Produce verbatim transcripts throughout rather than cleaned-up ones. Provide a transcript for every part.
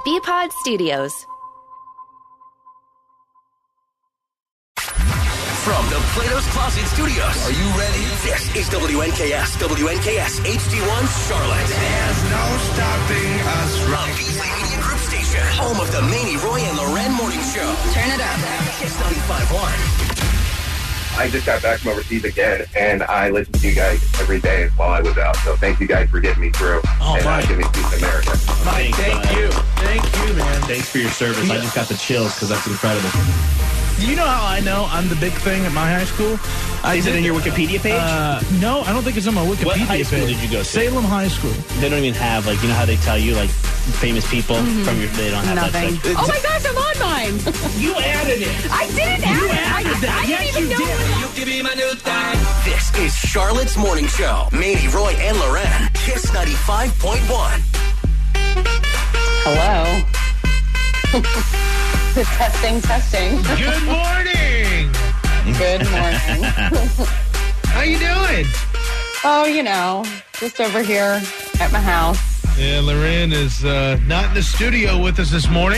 B-Pod Studios. From the Plato's Closet Studios. Are you ready? This is W N K S, W N K S H D one Charlotte. There's no stopping us right now. Beasley Media Group Station, home of the Manny, Roy, and Loren Morning Show. Turn it up. Kiss ninety-five point one. I just got back from overseas again, and I listened to you guys every day while I was out. So thank you guys for getting me through oh, and uh, giving me peace in America. Mike, thank you. Thank you, man. Thanks for your service. I just got the chills because that's incredible. Do you know how I know I'm the big thing at my high school? I Is did, it in your Wikipedia page? Uh, no, I don't think it's on my Wikipedia page. What high page. school did you go to? Salem High School. They don't even have, like, you know how they tell you, like, famous people mm-hmm. from your, they don't have Nothing. that. Oh my gosh, I'm on mine. You added it. I didn't add you it. Added I, that. I yes, didn't even you know did. it. You can be my new thing. This is Charlotte's Morning Show. Manny, Roy, and Loren. Kiss ninety-five point one. Hello. testing, testing. Good morning. Good morning. How you doing? Oh, you know, just over here at my house. Yeah, Loren is uh, not in the studio with us this morning.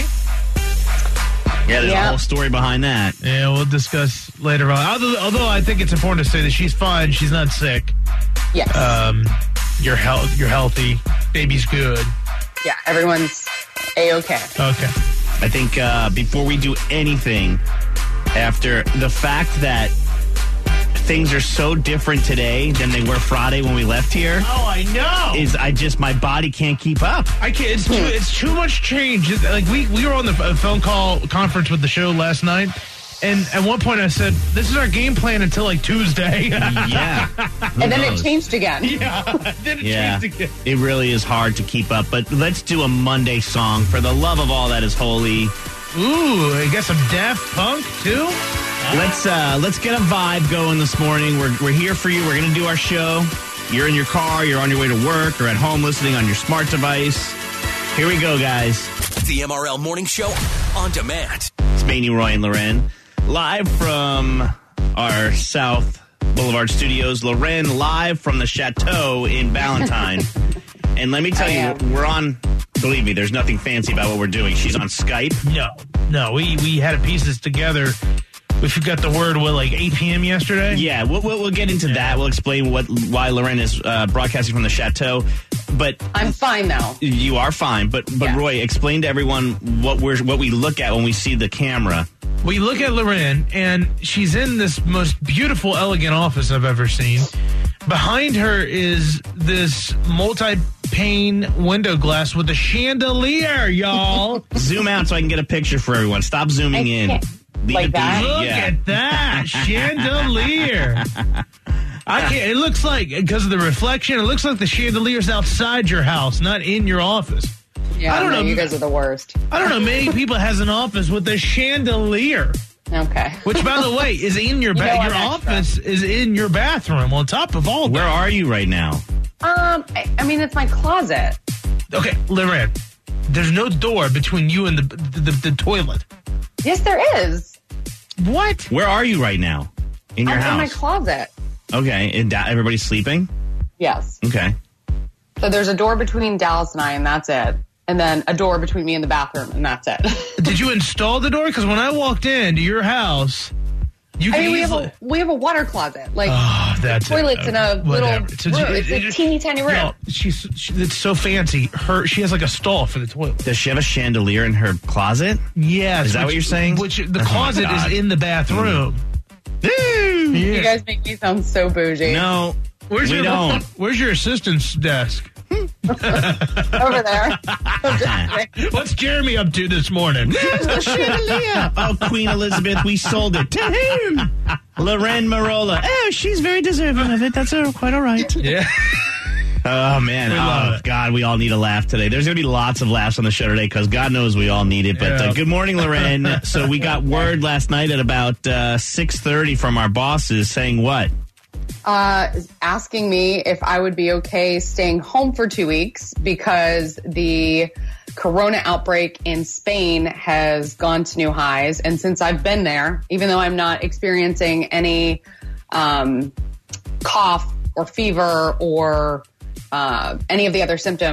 Yeah, there's yep. a whole story behind that. Yeah, we'll discuss later on. Although, although I think it's important to say that she's fine. She's not sick. Yes. Um, you're, health, you're healthy. Baby's good. Yeah, everyone's A-okay. Okay. I think uh, before we do anything, after the fact that things are so different today than they were Friday when we left here. Oh, I know. Is I just, my body can't keep up. I can't. It's too, it's too much change. It's, like we, we were on the phone call conference with the show last night, and at one point I said, this is our game plan until like Tuesday. Yeah. And then it changed again. Yeah. Then it yeah. changed again. It really is hard to keep up, but let's do a Monday song for the love of all that is holy. Ooh, I got some Daft Punk too. Let's uh, let's get a vibe going this morning. We're we're here for you. We're going to do our show. You're in your car. You're on your way to work or at home listening on your smart device. Here we go, guys. The M R L Morning Show on demand. It's Manny, Roy, and Loren. Live from our South Boulevard studios. Loren live from the Chateau in Ballantyne. And let me tell you, we're on... Believe me, there's nothing fancy about what we're doing. She's on Skype. No, no, we, we had pieces together. We forgot the word, what, like eight p.m. yesterday? Yeah, we'll, we'll, we'll get into yeah. that. We'll explain what why Loren is uh, broadcasting from the Chateau. But I'm fine, though. You are fine. But, but yeah. Roy, explain to everyone what we're what we look at when we see the camera. We look at Loren, and she's in this most beautiful, elegant office I've ever seen. Behind her is this multi-pane window glass with a chandelier, y'all. Zoom out so I can get a picture for everyone. Stop zooming in. Leave like that? Look yeah. at that chandelier. I can't. It looks like, because of the reflection, it looks like the chandelier's outside your house, not in your office. Yeah, I don't no, know. You guys are the worst. I don't know. Many people has an office with a chandelier. Okay. Which, by the way, is in your ba- you know, your office extra. Is in your bathroom on top of all that. Where are you right now? Um, I, I mean, it's my closet. Okay, Loren, there's no door between you and the the, the, the toilet. Yes, there is. What? Where are you right now? In your I'm house? in my closet. Okay, and da- everybody's sleeping? Yes. Okay. So there's a door between Dallas and I, and that's it. And then a door between me and the bathroom, and that's it. Did you install the door? Because when I walked into your house, you I can mean, we easily... have a we have a water closet, like oh, that's the toilet's it. in a Whatever. little So room. you, It's a teeny tiny room. Yo, she's she, it's so fancy. Her she has like a stall for the toilet. Does she have a chandelier in her closet? Yes. Is that which, what you're saying? Which the oh closet is in the bathroom. Mm. Yeah. You guys make me sound so bougie. No, where's we your, don't. Where's your assistant's desk? Over there. What's Jeremy up to this morning? There's the chandelier. Oh, Queen Elizabeth, we sold it to him. Loren Marola. Oh, she's very deserving of it. That's uh, quite all right. Yeah. Oh, man. We love oh, it. God, we all need a laugh today. There's going to be lots of laughs on the show today because God knows we all need it. But Yeah. uh, good morning, Loren. So we got word last night at about uh, six thirty from our bosses saying what? Uh, asking me if I would be okay staying home for two weeks because the corona outbreak in Spain has gone to new highs. And since I've been there, even though I'm not experiencing any um, cough or fever or uh, any of the other symptoms,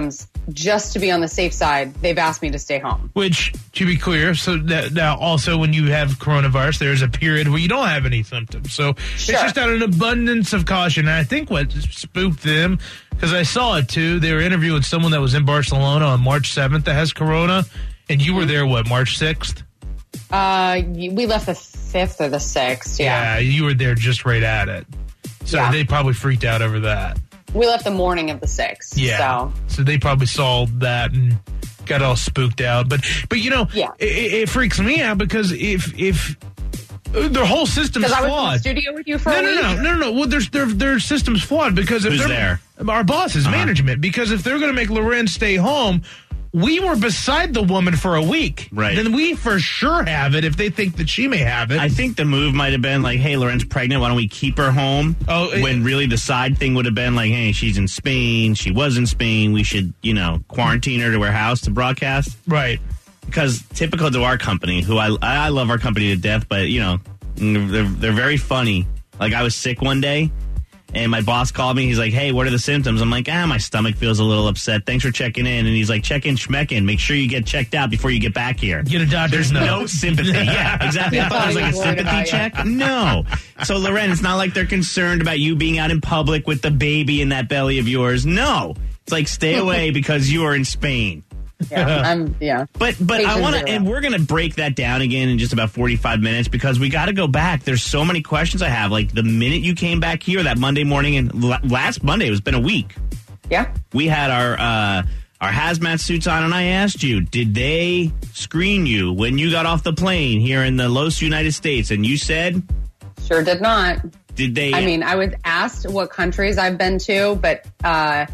just to be on the safe side, they've asked me to stay home. Which, to be clear, so that now also when you have coronavirus, there's a period where you don't have any symptoms. So Sure. it's just out of an abundance of caution. And I think what spooked them, because I saw it too, they were interviewing someone that was in Barcelona on March seventh that has corona, and you were there, what, March sixth? Uh, we left the fifth or the sixth, yeah. Yeah, you were there just right at it. So Yeah. they probably freaked out over that. We left the morning of the sixth. Yeah. So, So they probably saw that and got all spooked out. But, but you know, Yeah. it, it freaks me out because if if their whole system's because I was in the flawed. studio with you for No, a no, week. no, no, no, no. Well, there's their their system's flawed because if Who's they're there? our boss's Uh-huh. management. Because if they're going to make Loren stay home, we were beside the woman for a week. Right. Then we for sure have it if they think that she may have it. I think the move might have been like, hey, Loren's pregnant. Why don't we keep her home? Oh, it- when really the side thing would have been like, hey, she's in Spain. She was in Spain. We should, you know, quarantine her to her house to broadcast. right. Because typical to our company, who I I love our company to death, but, you know, they're, they're very funny. Like, I was sick one day, and my boss called me. He's like, hey, what are the symptoms? I'm like, ah, my stomach feels a little upset. Thanks for checking in. And he's like, check in, schmeck in. Make sure you get checked out before you get back here. Get a doctor's There's note. no sympathy. Yeah, exactly. I thought it was like a He's worried sympathy about check. No. So, Loren, it's not like they're concerned about you being out in public with the baby in that belly of yours. No. It's like, stay away because you are in Spain. Yeah, I'm, yeah. But but I Patient want to, zero. and we're going to break that down again in just about forty-five minutes because we got to go back. There's so many questions I have. Like the minute you came back here that Monday morning, and la- last Monday, it's been a week. Yeah. We had our uh, our hazmat suits on, and I asked you, did they screen you when you got off the plane here in the Los United States? And you said, Sure did not. did they? I mean, I was asked what countries I've been to, but uh,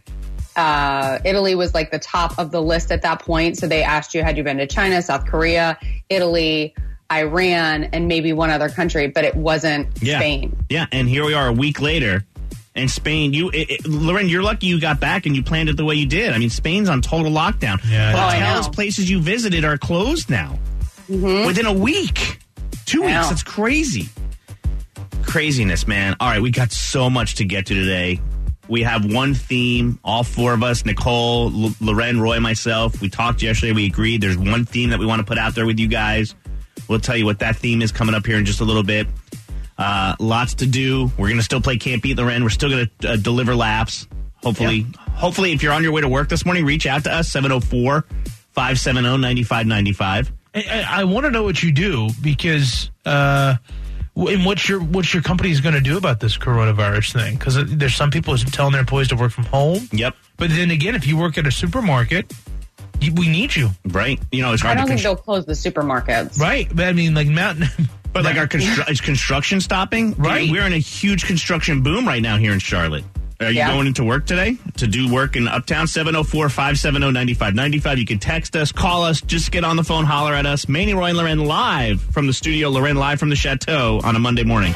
uh, Italy was like the top of the list at that point. So they asked you, had you been to China, South Korea, Italy, Iran, and maybe one other country, but it wasn't yeah. Spain. Yeah, and here we are a week later. And Spain, you, it, it, Loren, you're lucky you got back and you planned it the way you did. I mean, Spain's on total lockdown. Yeah, I know. Hotels, Oh, I know. places you visited are closed now. Within a week. Two I weeks. know. That's crazy. Craziness, man. All right, we got so much to get to today. We have one theme, all four of us, Nicole, L- Loren, Roy, myself. We talked yesterday. We agreed there's one theme that we want to put out there with you guys. We'll tell you what that theme is coming up here in just a little bit. Uh, lots to do. We're going to still play Can't Beat Loren. We're still going to uh, deliver laps. Hopefully, hopefully, if you're on your way to work this morning, reach out to us, seven oh four, five seven oh, nine five nine five. I, I, I want to know what you do because, uh, w- and what your what your company is going to do about this coronavirus thing. Because there's some people who's telling their employees to work from home. Yep. But then again, if you work at a supermarket, you, we need you, Right. You know, it's I hard don't to think constr- they'll close the supermarkets. right? But I mean, like Mountain. But like our constru- is construction stopping? Right. We're in a huge construction boom right now here in Charlotte. Are you Yeah. going into work today to do work in Uptown? seven oh four, five seven oh, nine five nine five. You can text us, call us, just get on the phone, holler at us. Manny, Roy, and Loren live from the studio. Loren live from the Chateau on a Monday morning.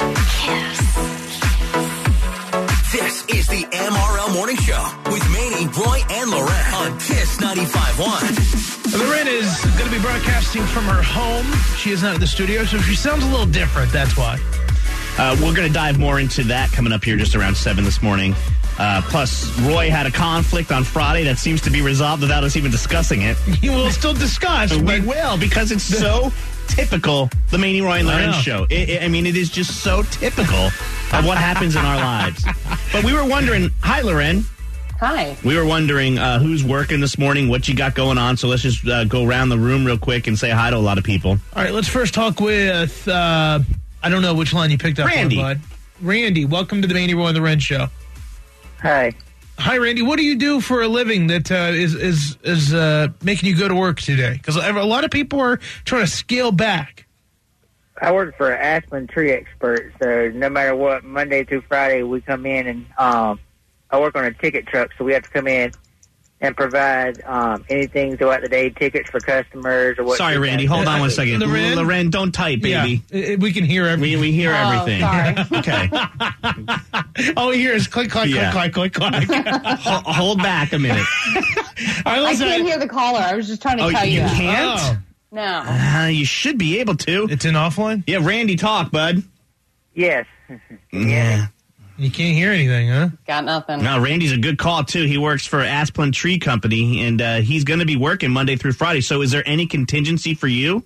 This is the M R L Morning Show with Manny, Roy, and Loren on Kiss ninety-five point one. Loren is going to be broadcasting from her home. She is not at the studio, so she sounds a little different. That's why. Uh, we're going to dive more into that coming up here just around seven this morning. Uh, plus, Roy had a conflict on Friday that seems to be resolved without us even discussing it. You will still discuss. We but will, because it's so typical, the Manny, Roy, and I Loren know. show. It, it, I mean, it is just so typical of what happens in our lives. But we were wondering, hi, Loren. Hi. We were wondering uh, who's working this morning, what you got going on. So let's just uh, go around the room real quick and say hi to a lot of people. All right, let's first talk with, uh, I don't know which line you picked up Randy. on, bud. Randy, welcome to the Manny, Roy, and the Ren show. Hi. Hi, Randy. What do you do for a living that uh, is is is uh, making you go to work today? Because a lot of people are trying to scale back. I work for Aspen Tree Expert, so no matter what, Monday through Friday, we come in and um, I work on a ticket truck, so we have to come in and provide um, anything throughout the day, tickets for customers or what. Sorry, Randy. Hold on one second. Loren? Loren, don't type, baby. Yeah, uh, we can hear We, everything. we hear Oh, everything. sorry. Okay. All we hear is click, click, Yeah. click, click, click, click. Ho- hold back a minute. All right, I listen. can't hear the caller. I was just trying to Oh, tell you you. that. can't? Oh, No. Uh, you should be able to. it's in offline? Yeah, Randy, talk, bud. Yes. Yeah. You can't hear anything, huh? Got nothing. No, Randy's a good call, too. He works for Asplin Tree Company, and uh, he's going to be working Monday through Friday. So is there any contingency for you?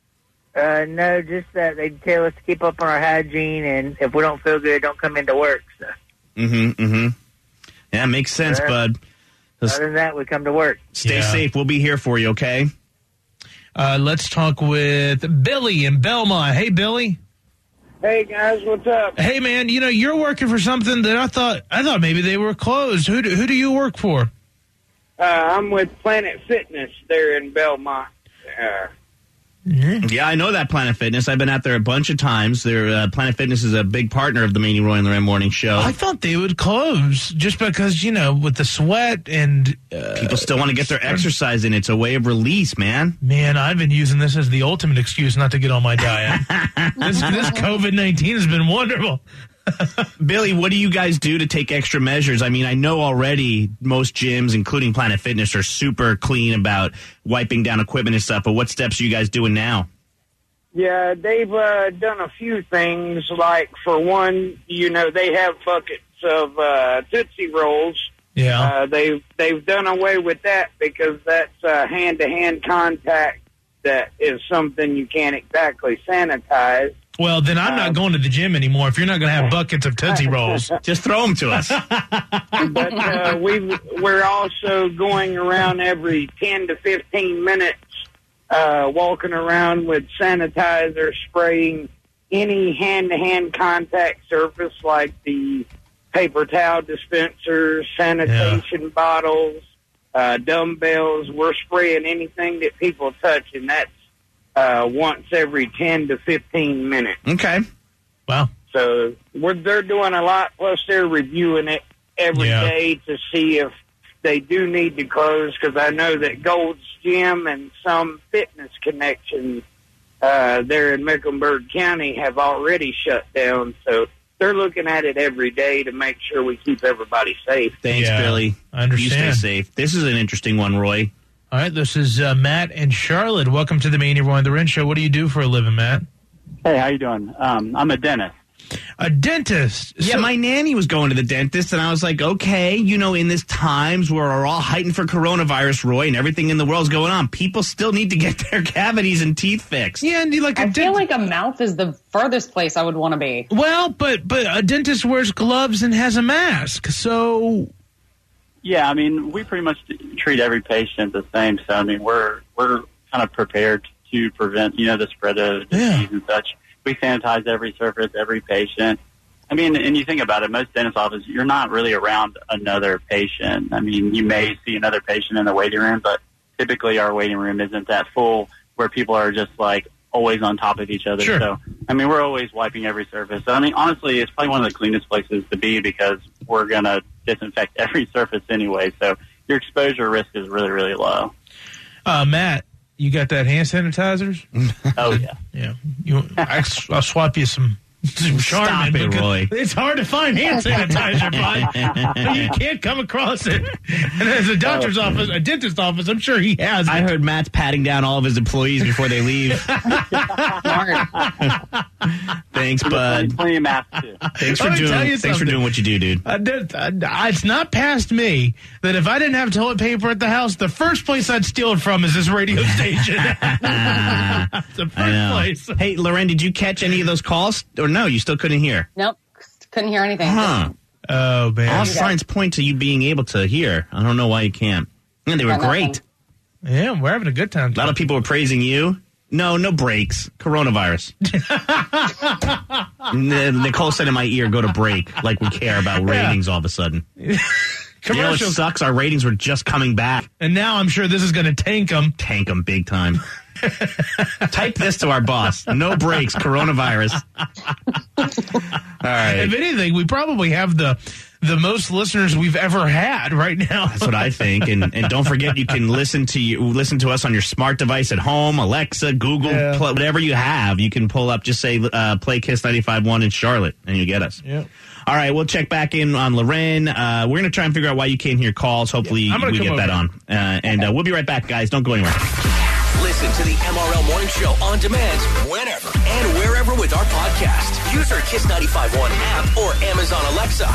Uh, no, just that they tell us to keep up on our hygiene, and if we don't feel good, don't come into work. So. Mm-hmm, mm-hmm. Yeah, makes sense, Uh, bud. Other than that, we come to work. Stay Yeah. safe. We'll be here for you, okay? Uh, let's talk with Billy in Belmont. Hey, Billy. Hey guys, what's up? Hey, man. You know you're working for something that I thought I thought maybe they were closed. Who do, who do you work for? Uh, I'm with Planet Fitness there in Belmont. Uh, Yeah, I know that Planet Fitness. I've been out there a bunch of times. Their uh, Planet Fitness is a big partner of the Manny Roy and Loren Morning Show. I thought they would close just because, you know, with the sweat and... Uh, People still want to get their exercise in. It's a way of release, man. Man, I've been using this as the ultimate excuse not to get on my diet. this, this COVID nineteen has been wonderful. Billy, what do you guys do to take extra measures? I mean, I know already most gyms, including Planet Fitness, are super clean about wiping down equipment and stuff, but what steps are you guys doing now? yeah, they've uh, done a few things. Like, for one, you know, they have buckets of uh, Tootsie Rolls. Yeah. Uh, they've, they've done away with that because that's uh, hand-to-hand contact that is something you can't exactly sanitize. Well, then I'm not going to the gym anymore if you're not going to have buckets of Tootsie Rolls. Just throw them to us. But uh, we we're also going around every ten to fifteen minutes, uh, walking around with sanitizer, spraying any hand-to-hand contact surface like the paper towel dispensers, sanitation bottles, uh, dumbbells. We're spraying anything that people touch, and that's uh, once every ten to fifteen minutes. Okay. Wow. So we're, they're doing a lot, plus they're reviewing it every Yeah. day to see if they do need to close, because I know that Gold's Gym and some fitness connections uh, there in Mecklenburg County have already shut down. So they're looking at it every day to make sure we keep everybody safe. Thanks, Yeah, Billy. I understand. You stay safe. This is an interesting one, Roy. All right, this is uh, Matt and Charlotte. Welcome to the Manny Roy and the Ren Show. What do you do for a living, Matt? Hey, how you doing? Um, I'm a dentist. A dentist. Yeah, So- my nanny was going to the dentist, and I was like, okay, you know, in this times where we're all heightened for coronavirus, Roy, and everything in the world's going on, people still need to get their cavities and teeth fixed. Yeah, and you like a I feel dent- like a mouth is the furthest place I would want to be. Well, but but a dentist wears gloves and has a mask, so Yeah, I mean, we pretty much treat every patient the same. So, I mean, we're we're kind of prepared to prevent, you know, the spread of disease Yeah. and such. We sanitize every surface, every patient. I mean, and you think about it, most dentist offices, you're not really around another patient. I mean, you may see another patient in the waiting room, but typically our waiting room isn't that full where people are just like always on top of each other. Sure. So, I mean, we're always wiping every surface. So, I mean, honestly, it's probably one of the cleanest places to be because we're going to disinfect every surface anyway. So your exposure risk is really, really low. uh, Matt, you got that hand sanitizers? Oh, yeah. Yeah, you. I, I'll swap you some. some Stop Charmin it, because Roy. It's hard to find hand sanitizer, bud. You can't come across it. And as a doctor's office, a dentist's office, I'm sure he has it. I heard Matt's patting down all of his employees before they leave. Thanks, bud. Plenty of masks, too. Thanks for Let me tell doing. you Thanks for something. doing what you do, dude. I did, I, it's not past me that if I didn't have toilet paper at the house, the first place I'd steal it from is this radio station. The first I know. place. Hey, Loren, did you catch any of those calls? Or no, you still couldn't hear? Nope. Couldn't hear anything. Huh. Oh, All man. signs point to you being able to hear. I don't know why you can't. Yeah, they were Got nothing. great. Yeah, we're having a good time. A lot of people were praising you. No, no breaks. Coronavirus. N- Nicole said in my ear, go to break, like we care about ratings all of a sudden. You know what Commercials. sucks? Our ratings were just coming back. And now I'm sure this is going to tank them. Tank them big time. Type this to our boss. No breaks, coronavirus. All right. If anything, we probably have the the most listeners we've ever had right now. That's what I think. And and don't forget, you can listen to you listen to us on your smart device at home, Alexa, Google, Yeah. pl- whatever you have. You can pull up, just say, uh, play Kiss ninety-five point one in Charlotte, and you get us. Yeah. All right, we'll check back in on Loren. Uh, we're going to try and figure out why you can't hear calls. Hopefully, I'm gonna we come get that over. on. Uh, and uh, we'll be right back, guys. Don't go anywhere. Listen to the M R L Morning Show on demand whenever and wherever with our podcast. Use our Kiss ninety-five point one app or Amazon Alexa.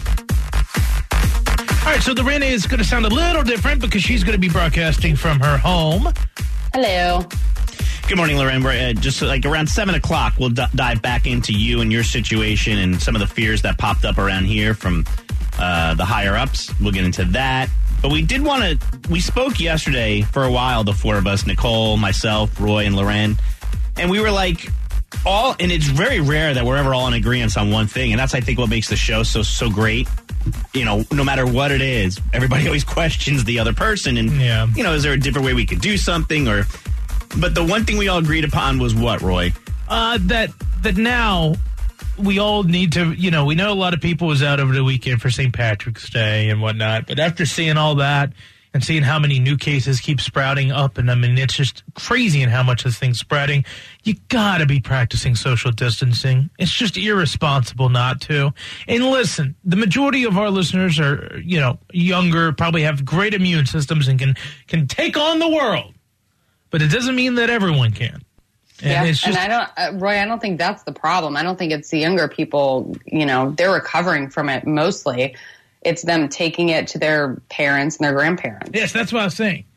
All right, so the Renee is going to sound a little different because she's going to be broadcasting from her home. Hello. Good morning, Lorraine. We're uh, just like around seven o'clock, we'll d- dive back into you and your situation and some of the fears that popped up around here from uh, the higher-ups. We'll get into that. But we did want to, we spoke yesterday for a while, the four of us, Nicole, myself, Roy, and Loren, and we were like, all, and it's very rare that we're ever all in agreement on one thing, and that's, I think, what makes the show so, so great. You know, no matter what it is, everybody always questions the other person, and, yeah. you know, is there a different way we could do something, or... But the one thing we all agreed upon was what, Roy? Uh, that that now we all need to, you know, we know a lot of people was out over the weekend for Saint Patrick's Day and whatnot, but after seeing all that and seeing how many new cases keep sprouting up, and I mean, it's just crazy in how much this thing's spreading, you got to be practicing social distancing. It's just irresponsible not to. And listen, the majority of our listeners are, you know, younger, probably have great immune systems and can can take on the world. But it doesn't mean that everyone can. And yeah, it's just, and I don't, uh, Roy, I don't think that's the problem. I don't think it's the younger people, you know, they're recovering from it mostly. It's them taking it to their parents and their grandparents. Yes, that's what I was saying.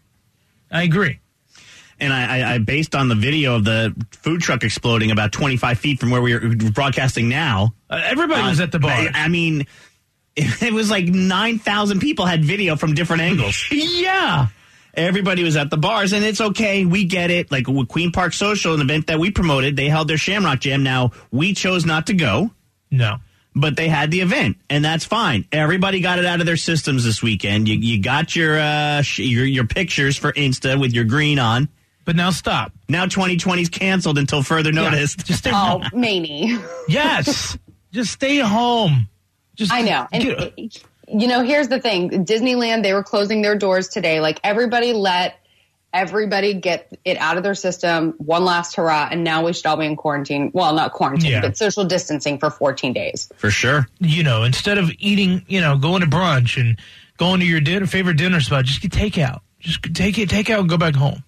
I agree. And I, I, I based on the video of the food truck exploding about twenty-five feet from where we are broadcasting now. Uh, everybody uh, was at the bar. I, I mean, it, it was like nine thousand people had video from different angles. Yeah. Everybody was at the bars, and it's okay. We get it. Like with Queen Park Social, an event that we promoted, they held their Shamrock Jam. Now, we chose not to go. No. But they had the event, and that's fine. Everybody got it out of their systems this weekend. You you got your uh, sh- your, your pictures for Insta with your green on. But now stop. Now twenty twenty's canceled until further notice. Yeah, just stay oh, Maney. Yes. Just stay home. Just I know. And, get, you know, here's the thing. Disneyland, they were closing their doors today. Like, everybody let everybody get it out of their system. One last hurrah. And now we should all be in quarantine. Well, not quarantine, yeah. but social distancing for fourteen days. For sure. You know, instead of eating, you know, going to brunch and going to your dinner, favorite dinner spot, just get takeout. Just take it, take out and go back home.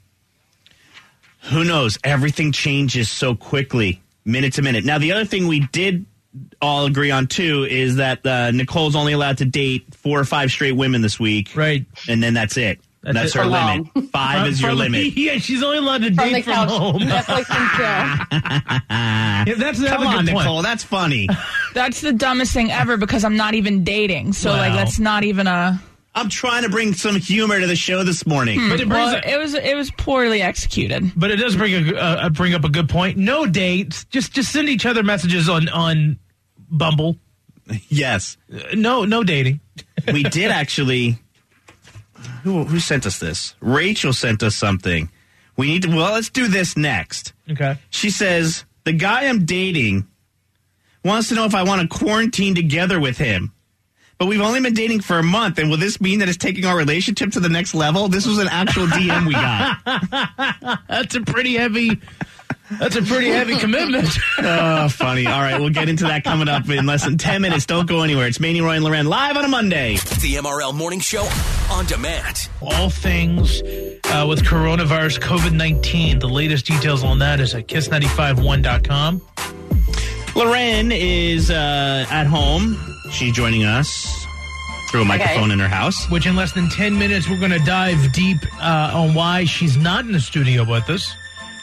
Who knows? Everything changes so quickly, minute to minute. Now, the other thing we did all agree on, too, is that uh, Nicole's only allowed to date four or five straight women this week. Right. And then that's it. That's, that's it. her From limit. home. Five From, is your from, limit. Yeah, she's only allowed to From date the from couch. home. Netflix and chill. Yeah, that's another Come on, good point. Nicole. That's funny. That's the dumbest thing ever because I'm not even dating. So, Wow. like, that's not even a... I'm trying to bring some humor to the show this morning. But it brings Well, up- it was it was poorly executed. But it does bring a uh, bring up a good point. No dates. Just just send each other messages on on Bumble. Yes. Uh, no no dating. We did actually. Who who sent us this? Rachel sent us something. We need to. Well, let's do this next. Okay. She says the guy I'm dating wants to know if I want to quarantine together with him. But we've only been dating for a month, and will this mean that it's taking our relationship to the next level? This was an actual D M we got. That's a pretty heavy. That's a pretty heavy commitment. Oh, funny. All right, we'll get into that coming up in less than ten minutes. Don't go anywhere. It's Manny, Roy, and Loren live on a Monday. The M R L Morning Show on demand. All things uh, with coronavirus, COVID nineteen. The latest details on that is at kiss nine five one dot com. Loren is uh, at home. She's joining us through a microphone Okay. in her house. Which in less than ten minutes, we're going to dive deep uh, on why she's not in the studio with us.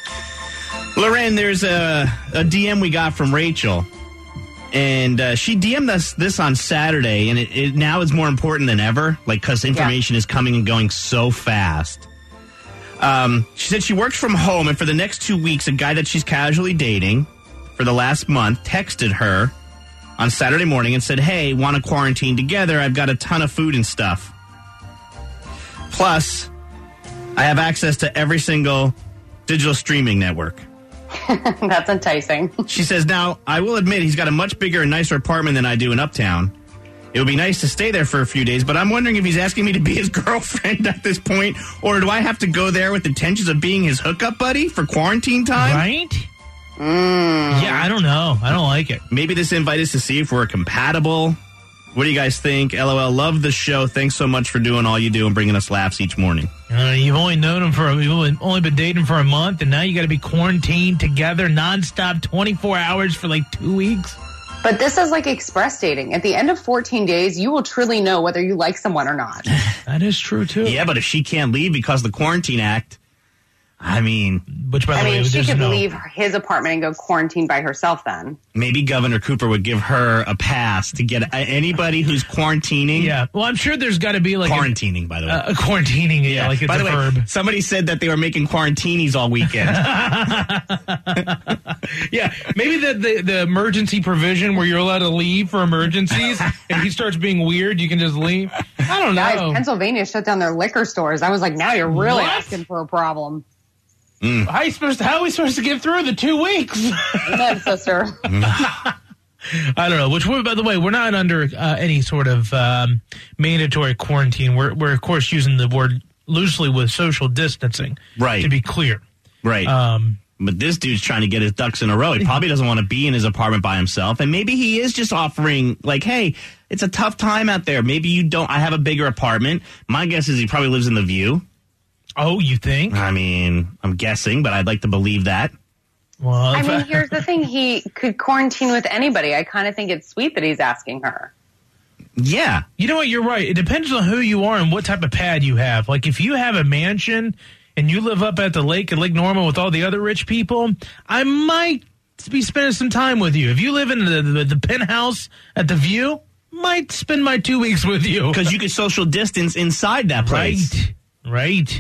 Loren, there's a, a D M we got from Rachel. And uh, she D M'd us this on Saturday, and it, it now is more important than ever, like, because information yeah. is coming and going so fast. Um, she said she works from home, and for the next two weeks, a guy that she's casually dating for the last month texted her on Saturday morning and said, hey, want to quarantine together? I've got a ton of food and stuff. Plus, I have access to every single digital streaming network. That's enticing. She says, now, I will admit he's got a much bigger and nicer apartment than I do in Uptown. It would be nice to stay there for a few days, but I'm wondering if he's asking me to be his girlfriend at this point, or do I have to go there with intentions of being his hookup buddy for quarantine time? Right? Mm. Yeah, I don't know. I don't like it. Maybe this invite is to see if we're compatible. What do you guys think? LOL, love the show. Thanks so much for doing all you do and bringing us laughs each morning. Uh, you've only known him for, you've only, only been dating for a month, and now you got to be quarantined together nonstop twenty-four hours for like two weeks. But this is like express dating. At the end of fourteen days, you will truly know whether you like someone or not. That is true, too. Yeah, but if she can't leave because of the Quarantine Act, I mean... Which, by the I mean, way, she could no... leave his apartment and go quarantine by herself then. Maybe Governor Cooper would give her a pass to get anybody who's quarantining. Yeah, well, I'm sure there's got to be like... Quarantining, a, by the way. Uh, quarantining, yeah, yeah, like it's by a the way, verb. Somebody said that they were making quarantinis all weekend. Yeah, maybe the, the, the emergency provision where you're allowed to leave for emergencies. If he starts being weird, you can just leave. I don't know. Guys, Pennsylvania shut down their liquor stores. I was like, now you're really What? asking for a problem. Mm. How are, you supposed to, how are we supposed to get through the two weeks? Amen, sister. I don't know. Which, by the way, we're not under uh, any sort of um, mandatory quarantine. We're, we're, of course, using the word loosely with social distancing. Right. To be clear. Right. Um, but this dude's trying to get his ducks in a row. He probably doesn't want to be in his apartment by himself. And maybe he is just offering, like, hey, it's a tough time out there. Maybe you don't. I have a bigger apartment. My guess is he probably lives in the View. Oh, you think? I mean, I'm guessing, but I'd like to believe that. Well, I mean, here's the thing. He could quarantine with anybody. I kind of think it's sweet that he's asking her. Yeah. You know what? You're right. It depends on who you are and what type of pad you have. Like, if you have a mansion and you live up at the lake at Lake Norman with all the other rich people, I might be spending some time with you. If you live in the, the, the penthouse at the View, might spend my two weeks with you. Because you can social distance inside that place. Right. Right.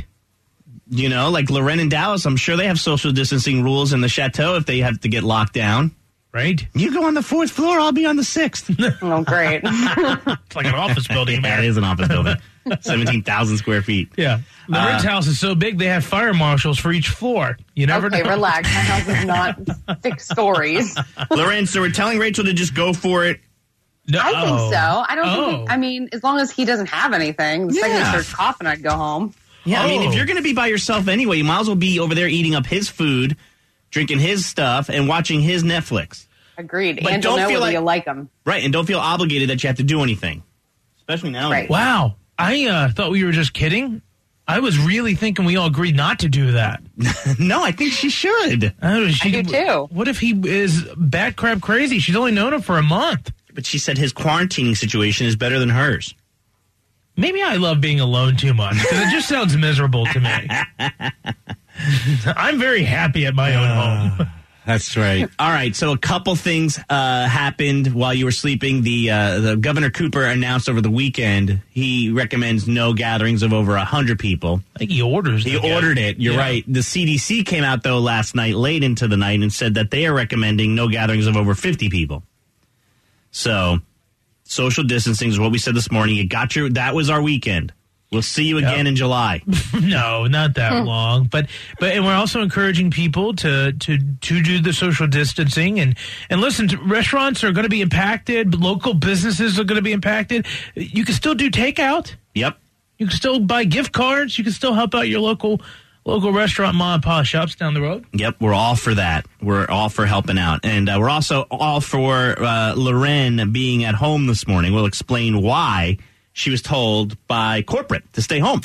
You know, like Loren and Dallas, I'm sure they have social distancing rules in the chateau if they have to get locked down. Right. You go on the fourth floor, I'll be on the sixth. Oh, great. It's like an office building, man. Yeah, it is an office building. seventeen thousand square feet. Yeah. Loren's uh, house is so big, they have fire marshals for each floor. You never okay, know. relax. My house is not six stories. Loren, so we're telling Rachel to just go for it. No. I think so. I don't Oh. think, he, I mean, as long as he doesn't have anything, the second he Yeah. starts coughing, I'd go home. Yeah, I mean, Oh. if you're going to be by yourself anyway, you might as well be over there eating up his food, drinking his stuff, and watching his Netflix. Agreed. But And you'll don't know feel whether like- you like him. Right, and don't feel obligated that you have to do anything. Especially now. Right. Wow. I uh, thought we were just kidding. I was really thinking we all agreed not to do that. No, I think she should. I, she, I do too. What if he is bat crap crazy? She's only known him for a month. But she said his quarantining situation is better than hers. Maybe I love being alone too much because it just sounds miserable to me. I'm very happy at my own home. That's right. All right, so a couple things uh, happened while you were sleeping. The uh, the Governor Cooper announced over the weekend he recommends no gatherings of over one hundred people. I think he orders He them, ordered yeah. it. You're Yeah. right. The C D C came out, though, last night, late into the night, and said that they are recommending no gatherings of over fifty people. So, social distancing is what we said this morning. You got your, that was our weekend. We'll see you again Yep. in July. No, not that long. But but and we're also encouraging people to to to do the social distancing and and listen. To, restaurants are going to be impacted. Local businesses are going to be impacted. You can still do takeout. Yep. You can still buy gift cards. You can still help out your local local restaurant, mom and pop shops down the road. Yep, we're all for that. We're all for helping out. And uh, we're also all for uh, Loren being at home this morning. We'll explain why she was told by corporate to stay home.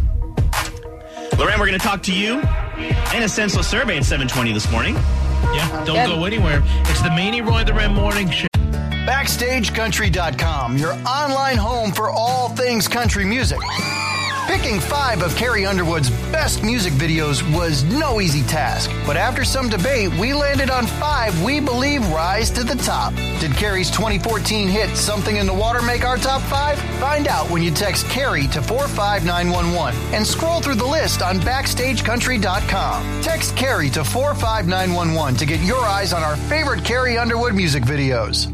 Loren, we're going to talk to you and a senseless survey at seven twenty this morning. Yeah, don't go anywhere. It's the Maney Roy the Ram Morning Show. Backstage Country dot com, your online home for all things country music. Picking five of Carrie Underwood's best music videos was no easy task, but after some debate, we landed on five we believe rise to the top. Did Carrie's twenty fourteen hit Something in the Water make our top five? Find out when you text Carrie to four five nine one one and scroll through the list on Backstage Country dot com. Text Carrie to four five nine one one to get your eyes on our favorite Carrie Underwood music videos.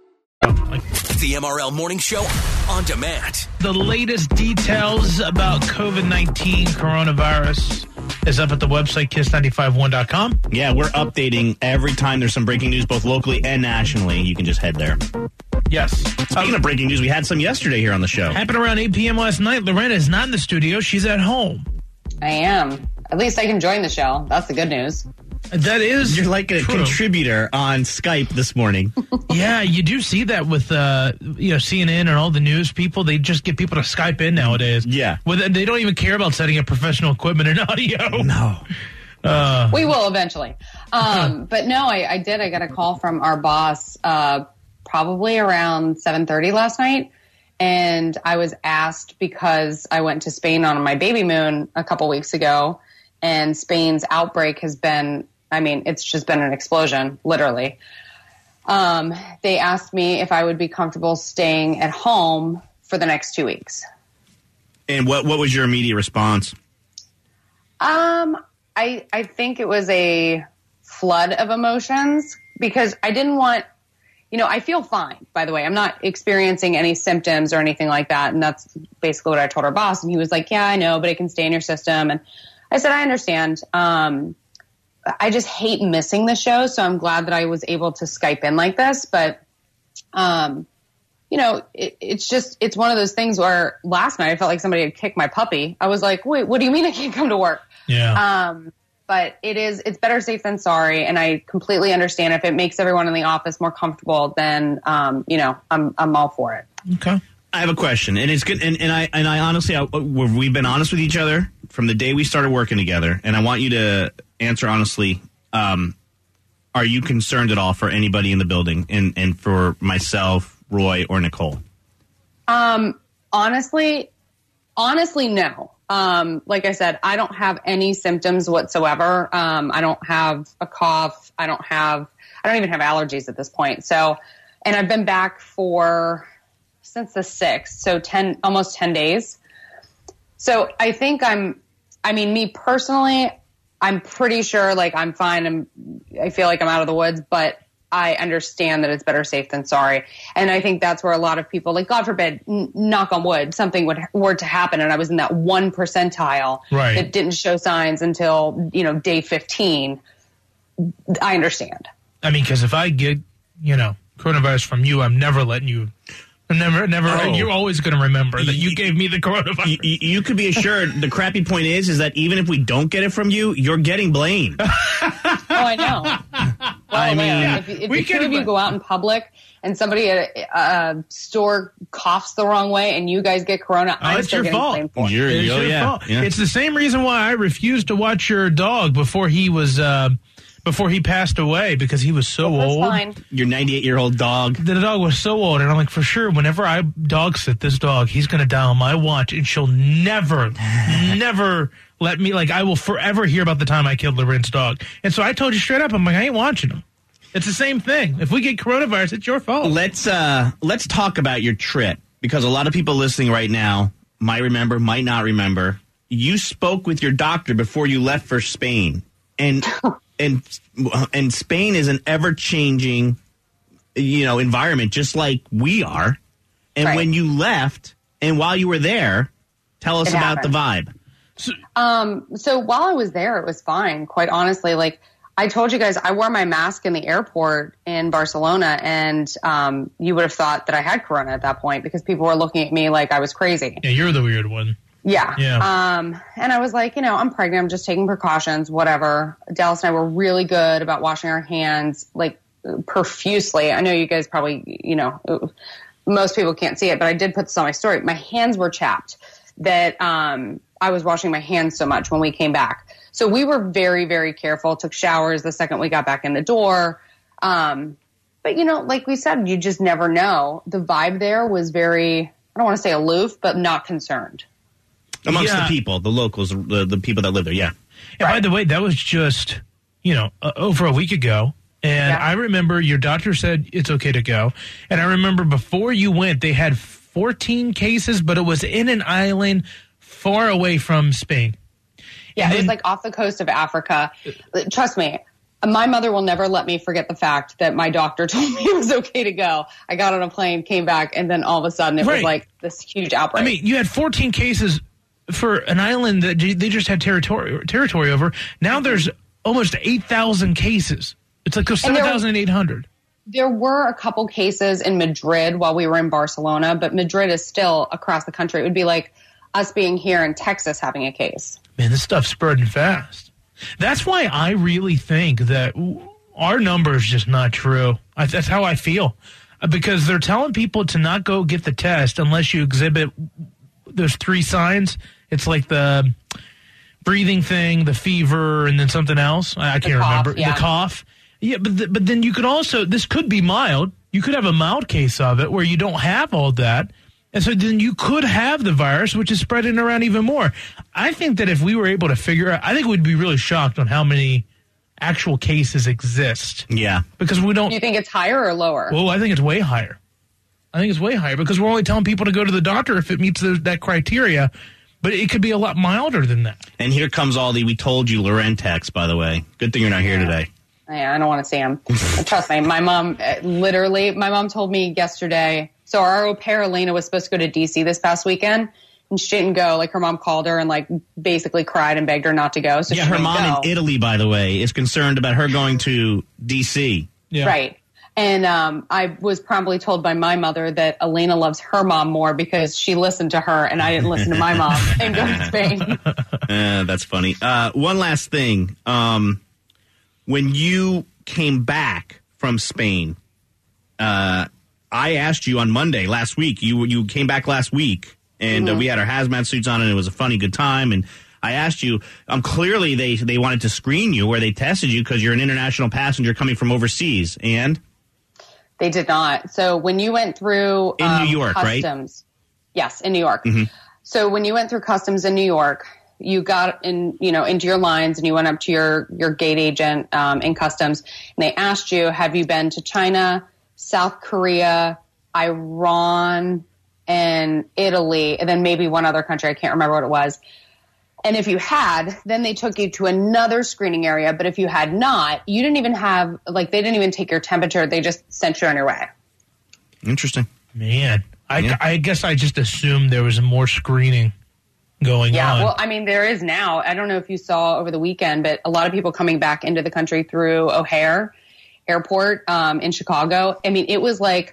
The M R L Morning Show on demand. The latest details about COVID nineteen coronavirus is up at the website kiss nine five one dot com. Yeah, we're updating every time there's some breaking news, both locally and nationally. You can just head there. Yes. Speaking of breaking news, we had some yesterday here on the show. Happened around eight p.m. last night. Lorena is not in the studio. She's at home. I am. At least I can join the show. That's the good news. That is You're like a true. contributor on Skype this morning. Yeah, you do see that with uh, you know C N N and all the news people. They just get people to Skype in nowadays. Yeah. Well, they don't even care about setting up professional equipment and audio. No. Uh, We will eventually. Um, but no, I, I did. I got a call from our boss uh, probably around seven thirty last night. And I was asked because I went to Spain on my baby moon a couple weeks ago. And Spain's outbreak has been, I mean, it's just been an explosion, literally. Um, they asked me if I would be comfortable staying at home for the next two weeks. And what, what was your immediate response? Um, I I think it was a flood of emotions because I didn't want, you know, I feel fine, by the way. I'm not experiencing any symptoms or anything like that. And that's basically what I told our boss. And he was like, yeah, I know, but it can stay in your system. And I said, I understand. Um, I just hate missing the show. So I'm glad that I was able to Skype in like this. But, um, you know, it, it's just, it's one of those things where last night I felt like somebody had kicked my puppy. I was like, wait, what do you mean I can't come to work? Yeah. Um, but it is, it's better safe than sorry. And I completely understand if it makes everyone in the office more comfortable, then, um, you know, I'm, I'm all for it. Okay. I have a question, and it's good. And, and I and I honestly, I, we've been honest with each other from the day we started working together, and I want you to answer honestly. Um, are you concerned at all for anybody in the building, and, and for myself, Roy, or Nicole? Um, honestly, honestly, no. Um, like I said, I don't have any symptoms whatsoever. Um, I don't have a cough. I don't have, I don't even have allergies at this point. So, and I've been back for since the sixth, so ten, almost ten days. So I think I'm, I mean, me personally, I'm pretty sure like I'm fine. I'm, I feel like I'm out of the woods, but I understand that it's better safe than sorry. And I think that's where a lot of people, like, God forbid, n- knock on wood, something would were to happen. And I was in that one percentile Right. that didn't show signs until, you know, day fifteen. I understand. I mean, because if I get, you know, coronavirus from you, I'm never letting you. I'm never, never. Oh. You're always going to remember that you gave me the coronavirus. You, you could be assured. The crappy point is, is that even if we don't get it from you, you're getting blamed. Oh, I know. Well, I mean, yeah, if, if we the two can- of you go out in public and somebody at a, a store coughs the wrong way and you guys get corona, Oh, I'm it's still your getting fault. blamed for it. You're, It's oh, your yeah, fault. yeah. It's the same reason why I refused to watch your dog before he was uh, before he passed away because he was so That's old. fine. Your ninety-eight-year-old dog. The dog was so old, and I'm like, for sure, whenever I dog sit this dog, he's going to die on my watch, and she'll never, never let me, like, I will forever hear about the time I killed Loren's dog. And so I told you straight up, I'm like, I ain't watching him. It's the same thing. If we get coronavirus, it's your fault. Let's uh, let's talk about your trip, because a lot of people listening right now might remember, might not remember. You spoke with your doctor before you left for Spain, and and and Spain is an ever-changing, you know, environment, just like we are. And Right. when you left, and while you were there, tell us It about happened. the vibe. Um, so while I was there, it was fine, quite honestly. Like I told you guys, I wore my mask in the airport in Barcelona, and um, you would have thought that I had corona at that point because people were looking at me like I was crazy. Yeah, you're the weird one. Yeah. Yeah. Um, and I was like, you know, I'm pregnant. I'm just taking precautions, whatever. Dallas and I were really good about washing our hands, like profusely. I know you guys probably, you know, most people can't see it, but I did put this on my story. My hands were chapped that um, I was washing my hands so much when we came back. So we were very, very careful, took showers the second we got back in the door. Um, but, you know, like we said, you just never know. The vibe there was very, I don't want to say aloof, but not concerned. Amongst Yeah. the people, the locals, the, the people that live there, yeah. And by the way, that was just, you know, uh, over a week ago. And Yeah. I remember your doctor said it's okay to go. And I remember before you went, they had fourteen cases, but it was in an island far away from Spain. Yeah, And it was then- like off the coast of Africa. Trust me, my mother will never let me forget the fact that my doctor told me it was okay to go. I got on a plane, came back, and then all of a sudden it Right. was like this huge outbreak. I mean, you had fourteen cases for an island that j- they just had territory territory over. Now there's almost eight thousand cases. It's like And there- seven thousand eight hundred. there were a couple cases in Madrid while we were in Barcelona, but Madrid is still across the country. It would be like us being here in Texas having a case. Man, this stuff's spreading fast. That's why I really think that our number is just not true. I, that's how I feel. Because they're telling people to not go get the test unless you exhibit those three signs. It's like the breathing thing, the fever, and then something else. I, I can't cough, remember. yeah. The cough. Yeah, but the, but then you could also, this could be mild. You could have a mild case of it where you don't have all that. And so then you could have the virus, which is spreading around even more. I think that if we were able to figure out, I think we'd be really shocked on how many actual cases exist. Yeah. Because we don't. Do you think it's higher or lower? Well, I think it's way higher. I think it's way higher because we're only telling people to go to the doctor if it meets the, that criteria. But it could be a lot milder than that. And here comes all the we told you Loren text, by the way. Good thing you're not here today. Yeah, I don't want to see him. Trust me. My mom, uh, literally, my mom told me yesterday. So our au pair, Elena, was supposed to go to D C this past weekend. And she didn't go. Like, her mom called her and, like, basically cried and begged her not to go. So yeah, she her didn't mom go. in Italy, by the way, is concerned about her going to D C. Yeah. Right. And um, I was promptly told by my mother that Elena loves her mom more because she listened to her and I didn't listen to my mom and go to Spain. Uh, that's funny. Uh, one last thing. Um, when you came back from Spain, uh, I asked you on Monday last week. You you came back last week. And mm-hmm. uh, we had our hazmat suits on, and it was a funny, good time. And I asked you, um, clearly they, they wanted to screen you where they tested you because you're an international passenger coming from overseas. And? They did not. So when you went through in um, New York, customs, right? Yes, in New York. Mm-hmm. So when you went through customs in New York, you got in, you know, into your lines and you went up to your, your gate agent um, in customs, and they asked you, have you been to China, South Korea, Iran, and Italy, and then maybe one other country. I can't remember what it was. And if you had, then they took you to another screening area. But if you had not, you didn't even have, like, they didn't even take your temperature. They just sent you on your way. Interesting. Man, I, Yeah. I guess I just assumed there was more screening going Yeah, on. well, I mean, there is now. I don't know if you saw over the weekend, but a lot of people coming back into the country through O'Hare Airport um, in Chicago. I mean, it was like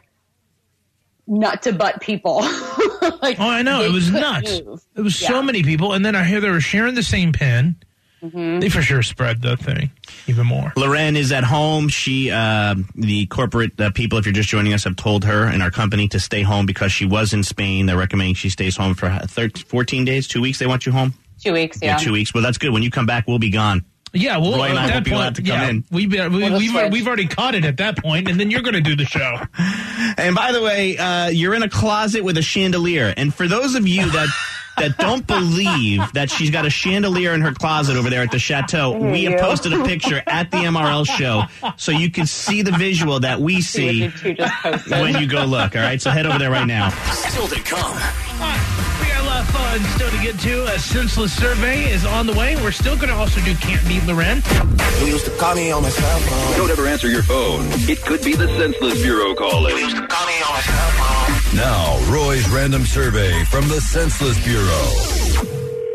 nut to butt people. Like, oh, I know. they It was couldn't nuts. move. It was Yeah. so many people. And then I hear they were sharing the same pen. Mm-hmm. They for sure spread the thing even more. Loren is at home. She, uh, the corporate uh, people, if you're just joining us, have told her and our company to stay home because she was in Spain. They're recommending she stays home for thirteen, fourteen days, two weeks. They want you home? Two weeks, yeah. two weeks. Well, that's good. When you come back, we'll be gone. Yeah, well, Roy and I at will that be allowed point, to come yeah, in. we, we, We'll we've, switch. we've already caught it at that point, and then you're going to do the show. And by the way, uh, you're in a closet with a chandelier. And for those of you that that don't believe that she's got a chandelier in her closet over there at the chateau, we have posted a picture at the M R L show so you can see the visual that we see You just posted. when you go look. All right, so head over there right now. Still to come. We got a lot of fun still to get to. A senseless survey is on the way. We're still going to also do Can't Beat Loren. You used to call me on my cell phone. Don't ever answer your phone. It could be the Senseless Bureau calling. You used to call me on my cell phone. Now, Roy's random survey from the Senseless Bureau.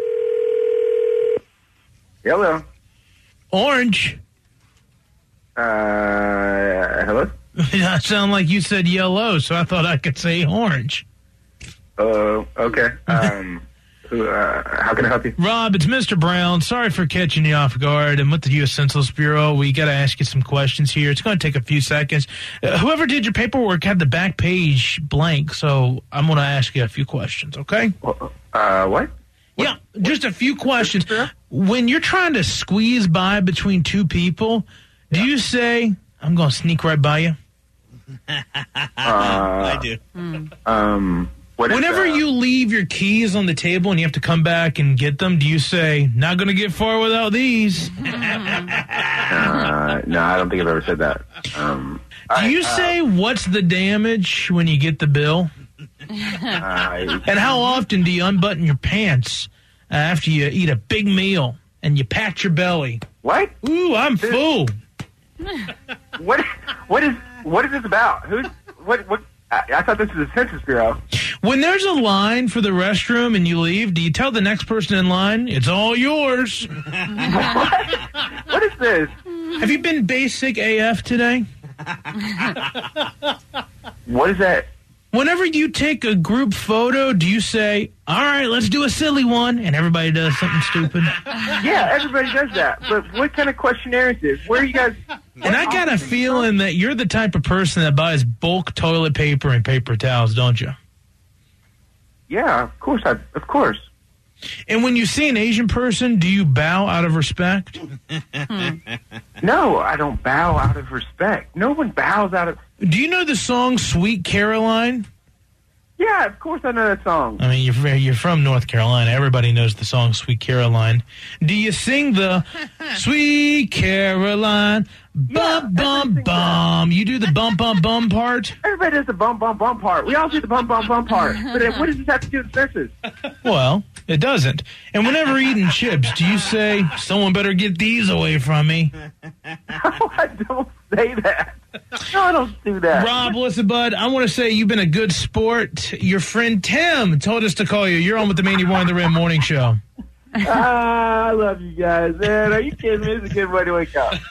Hello. Orange. Uh, hello? That sound like you said yellow, so I thought I could say orange. Uh, okay. Um, who, uh, how can I help you? Rob, it's Mister Brown. Sorry for catching you off guard. And with the U S Census Bureau, we got to ask you some questions here. It's going to take a few seconds. Uh, whoever did your paperwork had the back page blank, so I'm going to ask you a few questions, okay? Uh, what? Yeah, just a few questions. When you're trying to squeeze by between two people, do you say, I'm going to sneak right by you? Uh, I do. Um, what is, Whenever uh, you leave your keys on the table and you have to come back and get them, do you say, not going to get far without these? uh, no, I don't think I've ever said that. Um, Do you say, what's the damage when you get the bill? uh, And how often do you unbutton your pants uh, after you eat a big meal and you pat your belly? What? Ooh, I'm full. What? What is? What is this about? Who's? What? What? I, I thought this was a Census Bureau. When there's a line for the restroom and you leave, do you tell the next person in line, it's all yours? What? What is this? Have you been basic A F today? What is that? Whenever you take a group photo, do you say, all right, let's do a silly one, and everybody does something stupid? Yeah, everybody does that. But what kind of questionnaire is this? Where are you guys... And I got a feeling that you're the type of person that buys bulk toilet paper and paper towels, don't you? Yeah, of course. I, of course. And when you see an Asian person, do you bow out of respect? No, I don't bow out of respect. No one bows out of... Do you know the song Sweet Caroline? Yeah, of course I know that song. I mean, you're you're from North Carolina. Everybody knows the song Sweet Caroline. Do you sing the Sweet Caroline, bum, bum, bum? You do the bum, bum, bum part? Everybody does the bum, bum, bum part. We all do the bum, bum, bum part. But what does this have to do with census? Well, it doesn't. And whenever eating chips, do you say, someone better get these away from me? No, I don't say that. No, I don't do that. Rob, listen, bud, I want to say you've been a good sport. Your friend Tim told us to call you. You're on with the Manny Roy and the Rim morning show. Ah, I love you guys, man. Are you kidding me? It's a good way to wake up.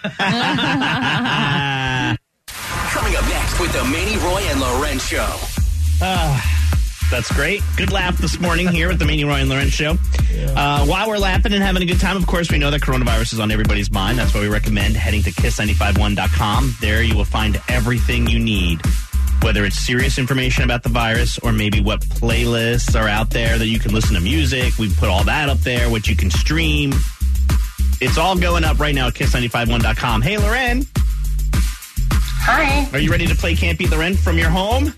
Coming up next with the Manny Roy and Loren show. Uh, that's great. Good laugh this morning here with the Manny Roy and Loren show. Uh, while we're laughing and having a good time, of course, we know that coronavirus is on everybody's mind. That's why we recommend heading to kiss nine five one dot com. There you will find everything you need, whether it's serious information about the virus or maybe what playlists are out there that you can listen to music. We put all that up there, what you can stream. It's all going up right now at kiss nine five one dot com. Hey, Loren. Hi. Are you ready to play Can't Beat Loren from your home?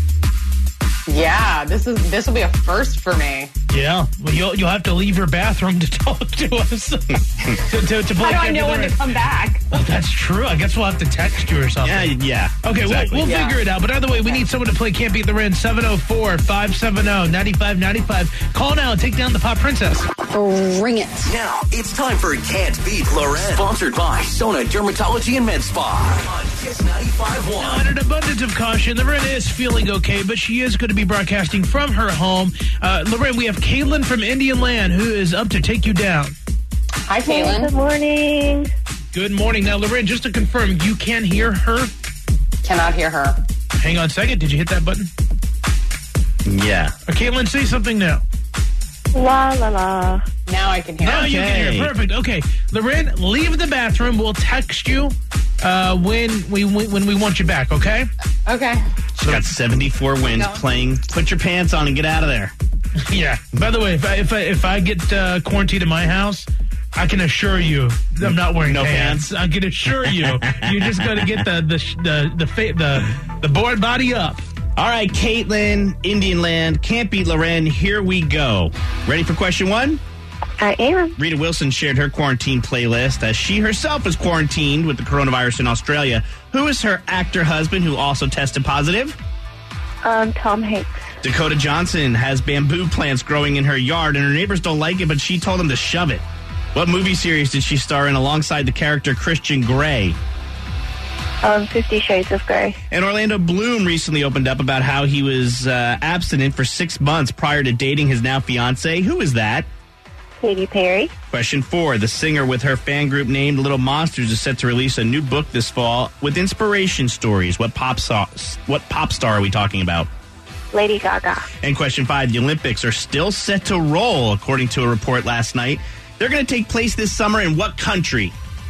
Yeah, this is this will be a first for me. Yeah, well, you'll you'll have to leave your bathroom to talk to us. to, to, to play How do I know when to come back? Well, that's true. I guess we'll have to text you or something. Yeah, yeah. Okay, exactly. we'll, we'll yeah. figure it out. But either way, we need someone to play Can't Beat the Ren. seven oh four, five seven oh, nine five nine five. Call now and take down the Pop Princess. Ring it. Now it's time for Can't Beat Loren. Sponsored by Sona Dermatology and Med Spa on Kiss ninety-five point one. On an abundance of caution, Loren is feeling okay, but she is going to be broadcasting from her home. Uh, Loren, we have Caitlin from Indian Land who is up to take you down. Hi, Caitlin. Good morning. Good morning. Now, Loren, just to confirm, you can hear her? Cannot hear her. Hang on a second. Did you hit that button? Yeah. Uh, Caitlin, say something now. La, la, la. Now I can hear Now her. you can hear. Perfect. Okay. Loren, leave the bathroom. We'll text you uh, when we when we want you back, okay? Okay. She's got seventy-four winds playing. Put your pants on and get out of there. Yeah. By the way, if I if I, if I get uh, quarantined in my house, I can assure you I'm not wearing no pants. pants. I can assure you, you just got to get the the the the the, the, the board body up. All right, Caitlin, Indian Land, Can't Beat Loren. Here we go. Ready for question one? I am. Rita Wilson shared her quarantine playlist as she herself is quarantined with the coronavirus in Australia. Who is her actor husband who also tested positive? Um, Tom Hanks. Dakota Johnson has bamboo plants growing in her yard, and her neighbors don't like it, but she told them to shove it. What movie series did she star in alongside the character Christian Grey? Um, Fifty Shades of Grey. And Orlando Bloom recently opened up about how he was uh, abstinent for six months prior to dating his now fiancée. Who is that? Katy Perry. Question four. The singer with her fan group named Little Monsters is set to release a new book this fall with inspiration stories. What pop star, what pop star are we talking about? Lady Gaga. And question five. The Olympics are still set to roll, according to a report last night. They're going to take place this summer in what country?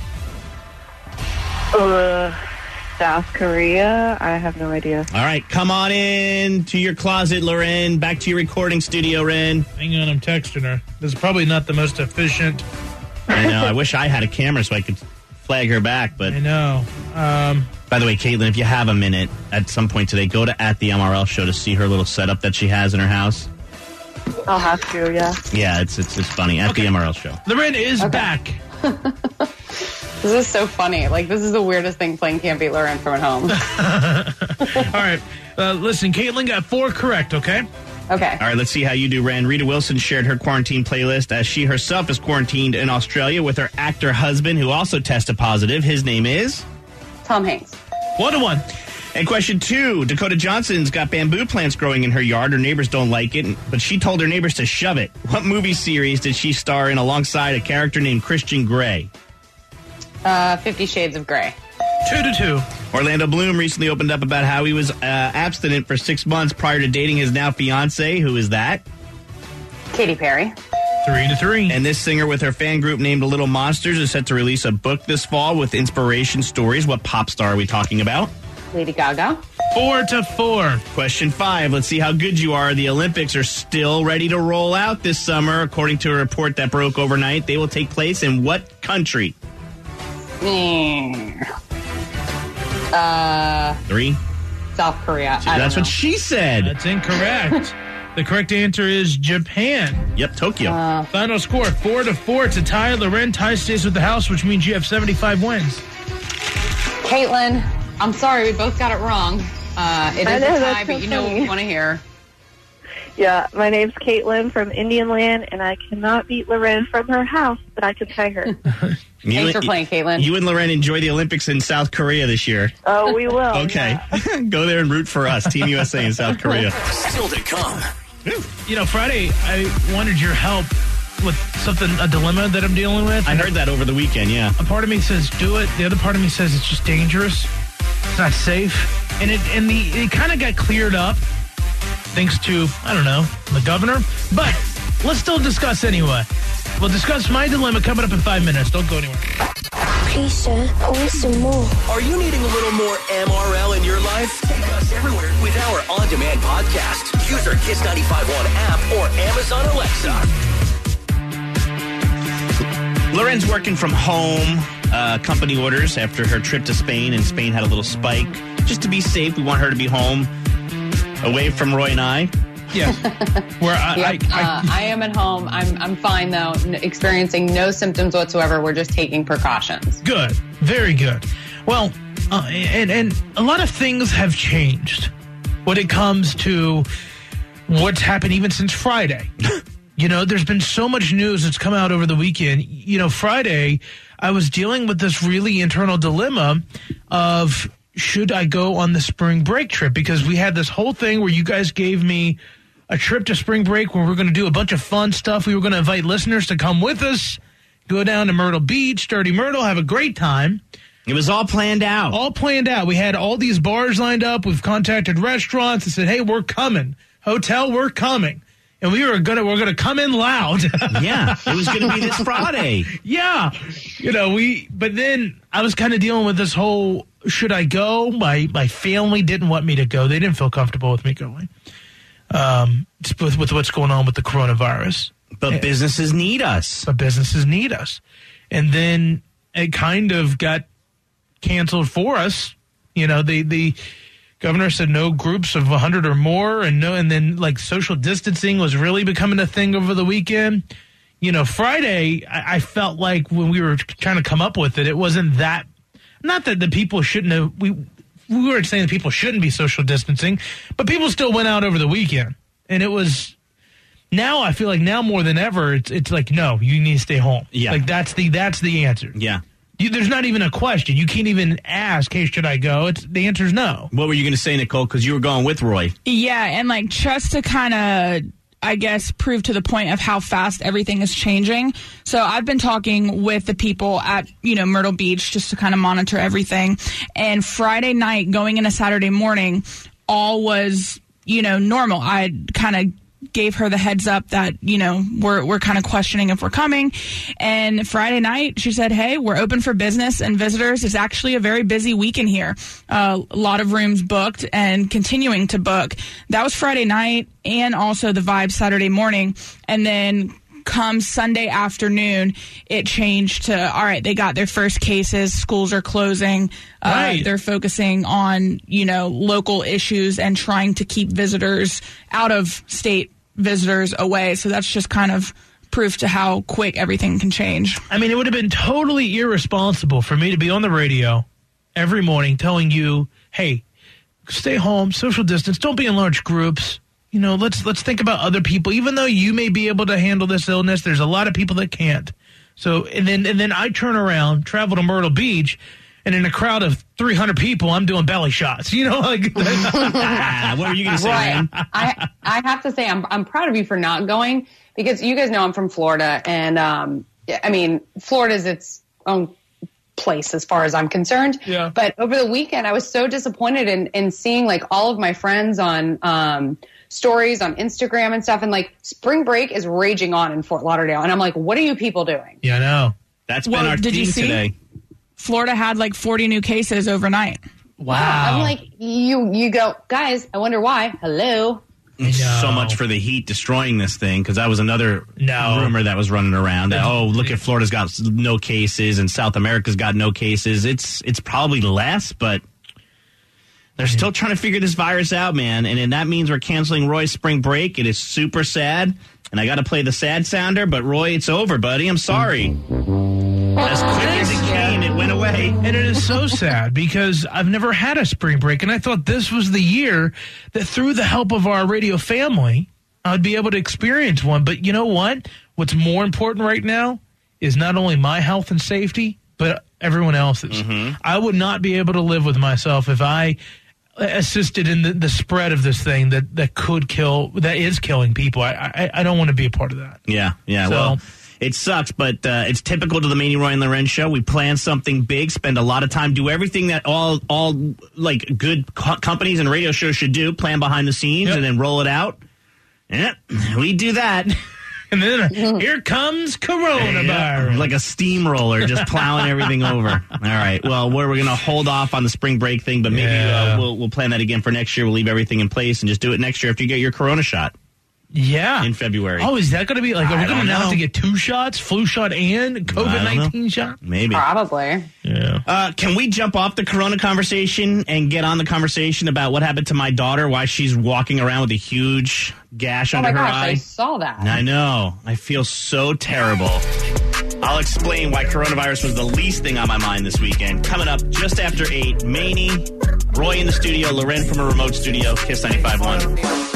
Uh, South Korea. I have no idea. All right, come on in to your closet, Loren. Back to your recording studio, Ren. Hang on, I'm texting her. This is probably not the most efficient. I know. I wish I had a camera so I could flag her back, but I know. Um, by the way, Caitlin, if you have a minute at some point today, go to at the M R L show to see her little setup that she has in her house. I'll have to, yeah. Yeah, it's it's, it's funny. At Okay. the M R L show. Loren is Okay. back. This is so funny. Like, this is the weirdest thing playing Can't Beat Loren from at home. All right. Uh, listen, Caitlin got four correct, okay? Okay. All right, let's see how you do, Ren. Rita Wilson shared her quarantine playlist as she herself is quarantined in Australia with her actor husband who also tested positive. His name is? Tom Hanks. One to one. And question two, Dakota Johnson's got bamboo plants growing in her yard. Her neighbors don't like it, but she told her neighbors to shove it. What movie series did she star in alongside a character named Christian Grey? Uh, Fifty Shades of Grey. Two to two. Orlando Bloom recently opened up about how he was uh, abstinent for six months prior to dating his now fiance. Who is that? Katy Perry. Three to three. And this singer with her fan group named The Little Monsters is set to release a book this fall with inspiration stories. What pop star are we talking about? Lady Gaga. Four to four. Question five. Let's see how good you are. The Olympics are still ready to roll out this summer. According to a report that broke overnight, they will take place in what country? Mm. Uh, Three. South Korea. I That's don't what know. she said. That's incorrect. The correct answer is Japan. Yep, Tokyo. Uh, Final score, four to four to tie. Loren, tie stays with the house, which means you have seventy-five wins. Caitlin, I'm sorry, we both got it wrong. Uh, it I is know, a that's tie, so but you know what funny. we want to hear. Yeah, my name's Caitlin from Indian Land, and I cannot beat Loren from her house, but I can tie her. You Thanks for and- playing, Caitlin. You and Loren enjoy the Olympics in South Korea this year. Oh, we will. Okay. Go there and root for us, Team U S A in South Korea. Still to come. You know, Friday, I wanted your help with something, a dilemma that I'm dealing with. I heard that over the weekend, yeah. A part of me says do it. The other part of me says it's just dangerous. It's not safe. And it and the it kind of got cleared up thanks to, I don't know, the governor. But let's still discuss anyway. We'll discuss my dilemma coming up in five minutes. Don't go anywhere. Please, sir, I want some more. Are you needing a little more M R L in your life? Take us everywhere with our on-demand podcast. Use our Kiss ninety-five point one app or Amazon Alexa. Loren's working from home, uh, company orders after her trip to Spain, and Spain had a little spike. Just to be safe, we want her to be home, away from Roy and I. Yeah. Where I, Yep, I, I, uh, I am at home. I'm I'm fine though. N- experiencing no symptoms whatsoever. We're just taking precautions. Good. Very good. Well, uh, and, and a lot of things have changed when it comes to what's happened even since Friday. You know, there's been so much news that's come out over the weekend. You know, Friday, I was dealing with this really internal dilemma of should I go on the spring break trip? Because we had this whole thing where you guys gave me a trip to spring break where we're going to do a bunch of fun stuff. We were going to invite listeners to come with us, go down to Myrtle Beach, Dirty Myrtle, have a great time. It was all planned out. All planned out. We had all these bars lined up. We've contacted restaurants and said, hey, we're coming. Hotel, we're coming. And we were gonna we're gonna come in loud. Yeah, it was gonna be this Friday. Yeah. You know, we but then I was kind of dealing with this whole should I go? My my family didn't want me to go. They didn't feel comfortable with me going. Um with, with what's going on with the coronavirus. But businesses need us. But businesses need us. And then it kind of got canceled for us. You know, the the governor said no groups of one hundred or more, and no, and then like social distancing was really becoming a thing over the weekend. You know, Friday, I, I felt like when we were trying to come up with it, it wasn't that. Not that the people shouldn't have. We we weren't saying that people shouldn't be social distancing, but people still went out over the weekend, and it was. Now I feel like now more than ever, it's it's like no, you need to stay home. Yeah, like that's the that's the answer. Yeah. You, there's not even a question. You can't even ask, hey, should I go? It's the answer is no. What were you going to say, Nicole? Because you were going with Roy. Yeah, and like just to kind of, I guess, prove to the point of how fast everything is changing. So I've been talking with the people at, you know, Myrtle Beach just to kind of monitor everything. And Friday night going into Saturday morning, all was, you know, normal. I kind of gave her the heads up that, you know, we're we're kind of questioning if we're coming. And Friday night, she said, hey, we're open for business and visitors. It's actually a very busy weekend here. Uh, a lot of rooms booked and continuing to book. That was Friday night and also the vibe Saturday morning. And then come Sunday afternoon, it changed to, all right, they got their first cases. Schools are closing. Right. Uh, they're focusing on, you know, local issues and trying to keep visitors out of state visitors away. So that's just kind of proof to how quick everything can change. I mean, it would have been totally irresponsible for me to be on the radio every morning telling you, hey, stay home, social distance, don't be in large groups. You know, let's let's think about other people. Even though you may be able to handle this illness, there's a lot of people that can't. So, and then and then I turn around, travel to Myrtle Beach, and in a crowd of three hundred people, I'm doing belly shots. You know, like what are you going to say, Right. Ryan? I I have to say I'm I'm proud of you for not going because you guys know I'm from Florida, and um, I mean Florida's its own place as far as I'm concerned. Yeah. But over the weekend, I was so disappointed in, in seeing like all of my friends on um, stories on Instagram and stuff. And like spring break is raging on in Fort Lauderdale. And I'm like, what are you people doing? Yeah, I know. That's well, been our did you theme see? today. Florida had like forty new cases overnight. Wow. I'm like, you, you go, guys, I wonder why. Hello. So much for the heat destroying this thing, because that was another No. rumor that was running around. That, oh, look at Florida's got no cases and South America's got no cases. It's it's probably less, but they're still trying to figure this virus out, man. And, and that means we're canceling Roy's spring break. It is super sad. And I got to play the sad sounder, but Roy, it's over, buddy. I'm sorry. As quick as it came, it went away. And it is so sad because I've never had a spring break, and I thought this was the year that through the help of our radio family, I'd be able to experience one. But you know what? What's more important right now is not only my health and safety, but everyone else's. Mm-hmm. I would not be able to live with myself if I assisted in the, the spread of this thing that, that could kill, that is killing people. I, I, I don't want to be a part of that. Yeah, yeah, So- well... It sucks, but uh, it's typical to the Manny, Roy, and Loren show. We plan something big, spend a lot of time, do everything that all all like good co- companies and radio shows should do, plan behind the scenes, Yep. and then roll it out. Yeah, we do that. And then here comes coronavirus. Yeah, like a steamroller, just plowing everything over. All right, well, we're, we're going to hold off on the spring break thing, but maybe Yeah. uh, we'll, we'll plan that again for next year. We'll leave everything in place and just do it next year after you get your corona shot. Yeah. In February. Oh, is that going to be like, are I we going don't to now know. have to get two shots, flu shot and COVID nineteen shot? Maybe. Probably. Yeah. Uh, can we jump off the corona conversation and get on the conversation about what happened to my daughter, why she's walking around with a huge gash Oh under my her gosh, eye? I saw that. I know. I feel so terrible. I'll explain why coronavirus was the least thing on my mind this weekend. Coming up just after eight, Manny, Roy in the studio, Loren from a remote studio, Kiss ninety-five point one.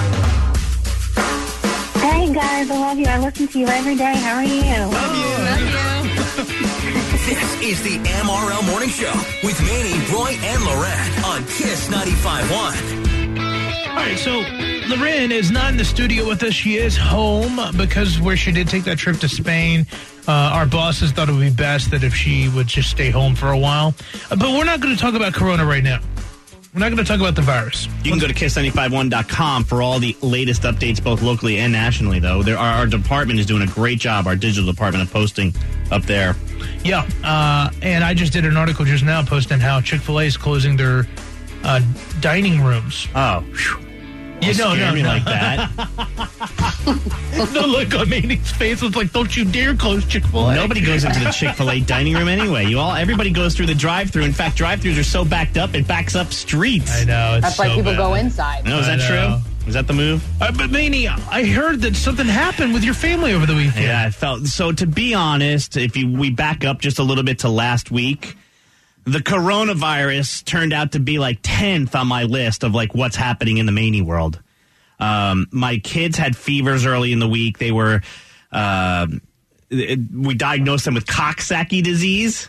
Hey guys, I love you. I listen to you every day. How are you? Love you. This is the M R L Morning Show with Manny, Roy, and Loren on Kiss ninety-five point one. All right, so Loren is not in the studio with us. She is home because where she did take that trip to Spain, uh, our bosses thought it would be best that if she would just stay home for a while. Uh, but we're not going to talk about corona right now. We're not going to talk about the virus. You can go to kiss ninety-five one dot com for all the latest updates, both locally and nationally, though. There, our, our department is doing a great job, our digital department, of posting up there. Yeah, uh, and I just did an article just now posting how Chick-fil-A is closing their uh, dining rooms. Oh. You Don't know, scare no, me no. like that. The look on Manny's face was like, don't you dare close Chick-fil-A. Nobody goes into the Chick-fil-A dining room anyway. You all, everybody goes through the drive-thru. In fact, drive-thrus are so backed up, it backs up streets. I know. It's That's why so people bad. go inside. No, is I that know. true? Is that the move? Uh, but Manny, I heard that something happened with your family over the weekend. Yeah, I felt so. To be honest, if you, we back up just a little bit to last week, the coronavirus turned out to be like tenth on my list of like what's happening in the Manny world. Um, my kids had fevers early in the week. They were, uh, it, we diagnosed them with Coxsackie disease.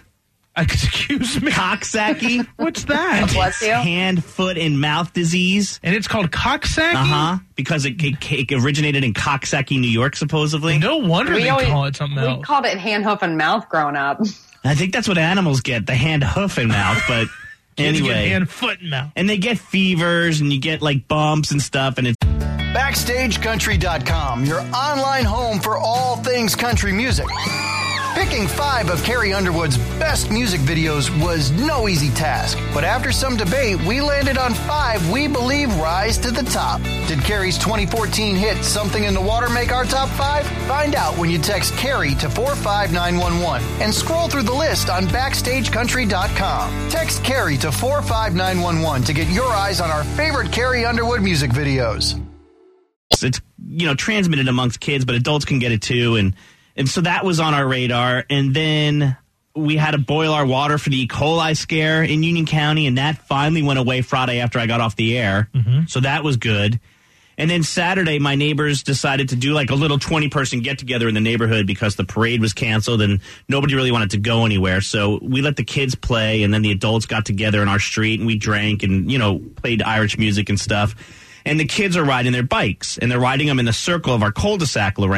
Excuse me? Coxsackie? What's that? Bless you. Hand, foot, and mouth disease. And it's called Coxsackie? Uh-huh. Because it, it, it originated in Coxsackie, New York, supposedly. No wonder We they always- call it something We else. called it hand, hoof, and mouth growing up. I think that's what animals get, the hand, hoof, and mouth, but Kids get anyway. hand, foot, and mouth. And they get fevers, and you get, like, bumps and stuff, and it's... Backstage Country dot com, your online home for all things country music. Picking five of Carrie Underwood's best music videos was no easy task, but after some debate, we landed on five we believe rise to the top. Did Carrie's twenty fourteen hit Something in the Water make our top five? Find out when you text Carrie to four five nine one one and scroll through the list on Backstage Country dot com. Text Carrie to four five nine one one to get your eyes on our favorite Carrie Underwood music videos. It's, you know, transmitted amongst kids, but adults can get it too, and and so that was on our radar. And then we had to boil our water for the E. coli scare in Union County, and that finally went away Friday after I got off the air. Mm-hmm. So that was good. And then Saturday, my neighbors decided to do like a little twenty-person get-together in the neighborhood because the parade was canceled and nobody really wanted to go anywhere. So we let the kids play, and then the adults got together in our street, and we drank and, you know, played Irish music and stuff. And the kids are riding their bikes, and they're riding them in the circle of our cul-de-sac, Loren.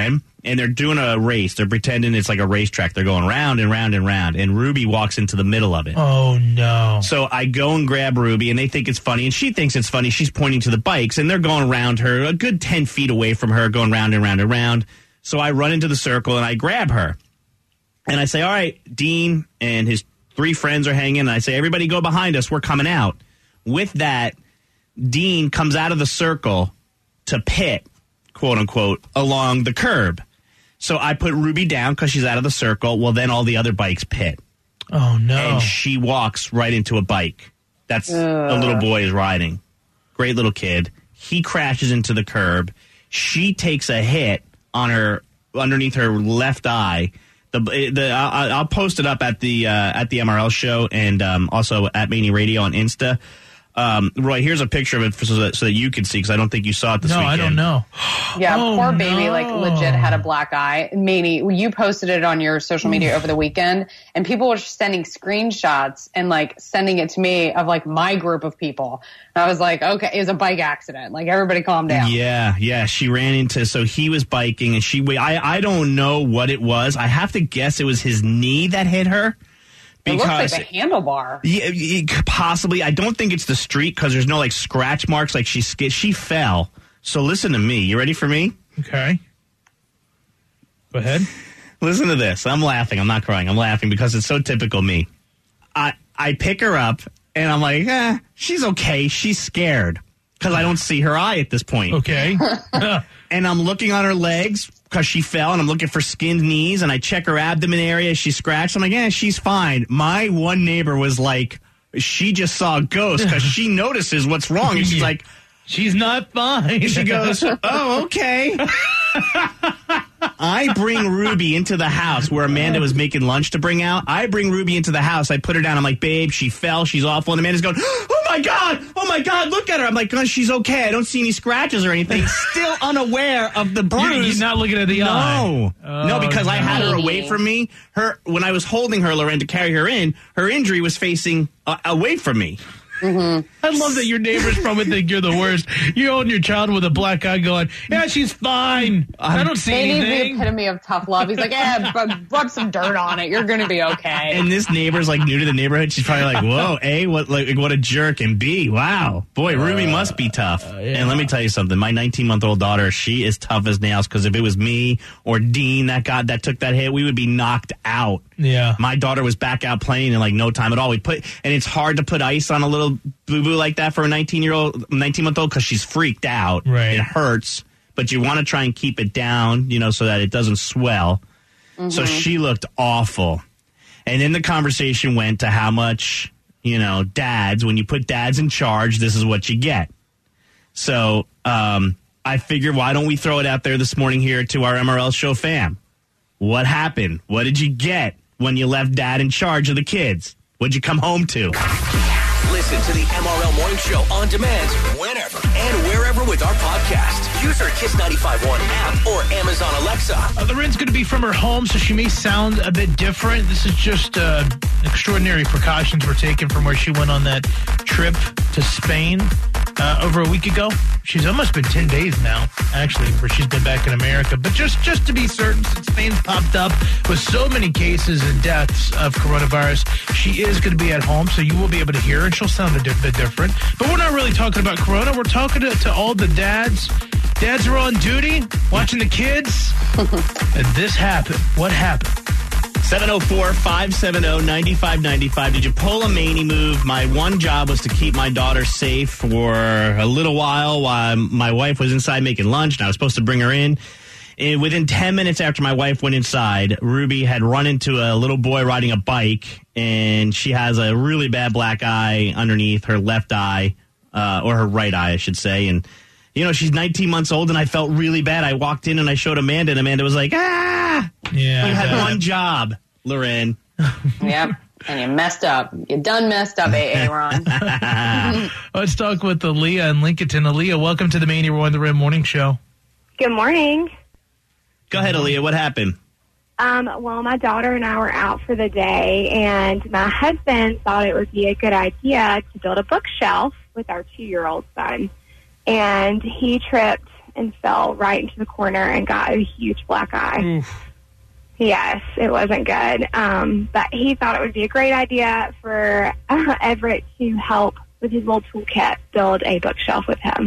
and they're doing a race. They're pretending it's like a racetrack. They're going round and round and round, and Ruby walks into the middle of it. Oh, no. So I go and grab Ruby, and they think it's funny, and she thinks it's funny. She's pointing to the bikes, and they're going around her, a good ten feet away from her, going round and round and round. So I run into the circle, and I grab her. And I say, all right, Dean and his three friends are hanging. And I say, everybody go behind us. We're coming out. With that, Dean comes out of the circle to pit, quote unquote, along the curb. So I put Ruby down because she's out of the circle. Well, then all the other bikes pit. Oh, no. And she walks right into a bike. That's uh. a little boy is riding. Great little kid. He crashes into the curb. She takes a hit on her, underneath her left eye. The, the I'll, I'll post it up at the uh, at the M R L show and um, also at Mania Radio on Insta. Um, Roy, here's a picture of it so that, so that you can see, because I don't think you saw it this no, weekend. No, I don't know. Yeah, oh, poor baby, no. like, legit had a black eye. Manny, you posted it on your social media over the weekend, and people were sending screenshots and, like, sending it to me of, like, my group of people. And I was like, okay, it was a bike accident. Like, everybody calm down. Yeah, yeah, she ran into, so he was biking, and she, I, I don't know what it was. I have to guess it was his knee that hit her. Because, it looks like a handlebar. Yeah, possibly. I don't think it's the street because there's no, like, scratch marks. Like, she she fell. So listen to me. You ready for me? Okay. Go ahead. Listen to this. I'm laughing. I'm not crying. I'm laughing because it's so typical me. I, I pick her up, and I'm like, eh, she's okay. She's scared because I don't see her eye at this point. Okay. And I'm looking on her legs because she fell, and I'm looking for skinned knees, and I check her abdomen area. She scratched. I'm like, yeah, she's fine. My one neighbor was like, she just saw a ghost because she notices what's wrong. And she's Yeah. like, she's not fine. She goes, oh, okay. I bring Ruby into the house where Amanda was making lunch to bring out. I bring Ruby into the house. I put her down. I'm like, babe, she fell. She's awful. And Amanda's going, oh, my God. Oh, my God. Look at her. I'm like, oh, she's okay. I don't see any scratches or anything. Still unaware of the bruise. You're, you're not looking at the no. eye. Oh, no, because no. I had her away from me. Her When I was holding her, Loren, to carry her in, her injury was facing uh, away from me. Mm-hmm. I love that your neighbors probably think you're the worst. You're holding your child with a black eye going, yeah, she's fine. I don't see Manny's anything. the epitome of tough love. He's like, yeah, rub, rub some dirt on it. You're going to be okay. And this neighbor's like new to the neighborhood. She's probably like, whoa, A, what like what a jerk, and B, wow, boy, Ruby must be tough. Uh, yeah. And let me tell you something. My nineteen-month-old daughter, she is tough as nails, because if it was me or Dean that got that took that hit, we would be knocked out. Yeah. My daughter was back out playing in like no time at all. We put and it's hard to put ice on a little boo-boo like that for a nineteen-year-old, nineteen-month-old because she's freaked out. Right. It hurts, but you want to try and keep it down, you know, so that it doesn't swell. Mm-hmm. So she looked awful. And then the conversation went to how much, you know, dads, when you put dads in charge, this is what you get. So um, I figured, why don't we throw it out there this morning here to our M R L show fam? What happened? What did you get when you left dad in charge of the kids? What'd you come home to? Listen to the M R L Morning Show on demand whenever and wherever with our podcast. Use our Kiss ninety-five point one app or Amazon Alexa. Uh, Loren's going to be from her home, so she may sound a bit different. This is just uh, extraordinary precautions we're taking from where she went on that trip to Spain uh, over a week ago. She's almost been ten days now, actually, where she's been back in America. But just, just to be certain, since Spain's popped up with so many cases and deaths of coronavirus, she is going to be at home, so you will be able to hear her, and she'll sound a di- bit different. But we're not really talking about corona. We're talking to, to all the dads. Dads are on duty, watching the kids. And this happened. What happened? seven oh four, five seven oh, nine five nine five. Did you pull a Manny move? My one job was to keep my daughter safe for a little while while my wife was inside making lunch, and I was supposed to bring her in. And within ten minutes after my wife went inside, Ruby had run into a little boy riding a bike, and she has a really bad black eye underneath her left eye, uh, or her right eye, I should say. And, you know, she's nineteen months old, and I felt really bad. I walked in and I showed Amanda, and Amanda was like, ah! Yeah. You had one job, Loren. Yep. And you messed up. You done messed up, A A Ron. Let's talk with Aaliyah in Lincoln. Aaliyah, welcome to the Mania Roy and the Red Morning Show. Good morning. Go ahead, Aaliyah. What happened? Um, well, my daughter and I were out for the day, and my husband thought it would be a good idea to build a bookshelf with our two-year-old son. And he tripped and fell right into the corner and got a huge black eye. Oof. Yes, it wasn't good. Um, but he thought it would be a great idea for uh, Everett to help with his little toolkit build a bookshelf with him.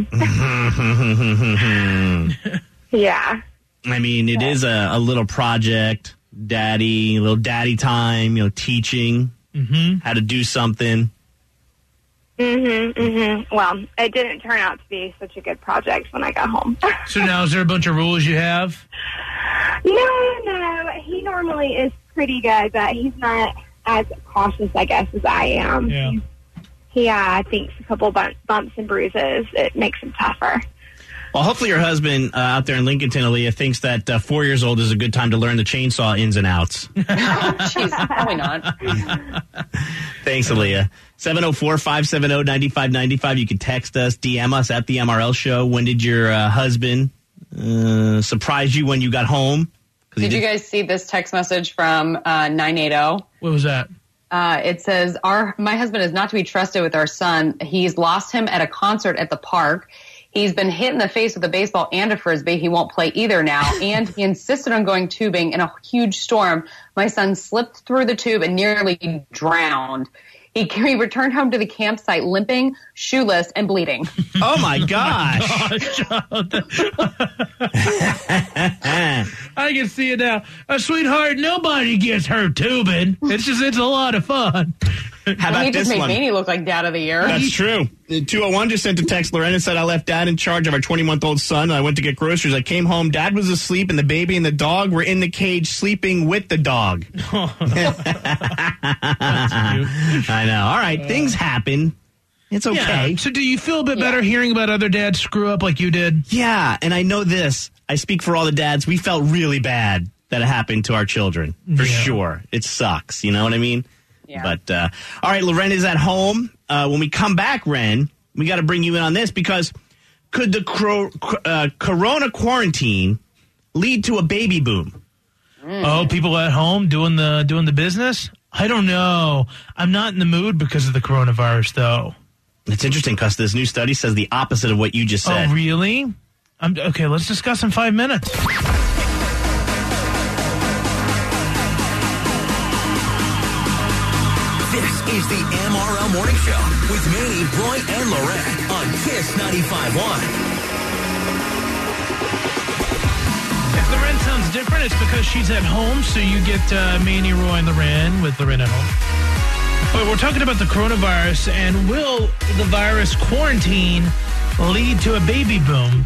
Yeah. I mean, it is a, a little project, daddy, a little daddy time, you know, teaching mm-hmm. how to do something. Mm-hmm, mm-hmm. Well, it didn't turn out to be such a good project when I got home. So now is there a bunch of rules you have? No, no. He normally is pretty good, but he's not as cautious, I guess, as I am. Yeah. He, he uh, thinks a couple bump, bumps and bruises, it makes him tougher. Well, hopefully your husband uh, out there in Lincolnton, Aaliyah, thinks that uh, four years old is a good time to learn the chainsaw ins and outs. Jeez, probably not. Thanks, Aaliyah. seven oh four, five seven oh, nine five nine five. You can text us, D M us at the M R L Show. When did your uh, husband uh, surprise you when you got home? Did, did you guys see this text message from uh, nine eighty? What was that? Uh, it says, "Our my husband is not to be trusted with our son. He's lost him at a concert at the park. He's been hit in the face with a baseball and a frisbee. He won't play either now. And he insisted on going tubing in a huge storm. My son slipped through the tube and nearly drowned. He, he returned home to the campsite limping, shoeless, and bleeding." Oh, my gosh. Oh my gosh. I can see it now. Uh, sweetheart, nobody gets hurt tubing. It's just, it's a lot of fun. How about he this just made one? Manny look like dad of the year. That's true. two oh one just sent a text. Lorena said, "I left dad in charge of our twenty-month-old son. I went to get groceries. I came home. Dad was asleep, and the baby and the dog were in the cage sleeping with the dog." I know. All right. Uh, Things happen. It's okay. Yeah. So do you feel a bit yeah. better hearing about other dads screw up like you did? Yeah. And I know this. I speak for all the dads. We felt really bad that it happened to our children. For yeah. sure. It sucks. You know what I mean? Yeah. But, uh, all right, Loren is at home. Uh, when we come back, Ren, we got to bring you in on this because could the cro- uh, corona quarantine lead to a baby boom? Mm. Oh, people at home doing the doing the business? I don't know. I'm not in the mood because of the coronavirus, though. It's interesting because this new study says the opposite of what you just said. Oh, really? I'm, okay, let's discuss in five minutes. This is the M R L Morning Show with Manny, Roy, and Lorette on Kiss ninety-five point one. If Lorraine sounds different, it's because she's at home, so you get uh, Manny, Roy, and Lorraine with Lorraine at home. But we're talking about the coronavirus, and will the virus quarantine lead to a baby boom?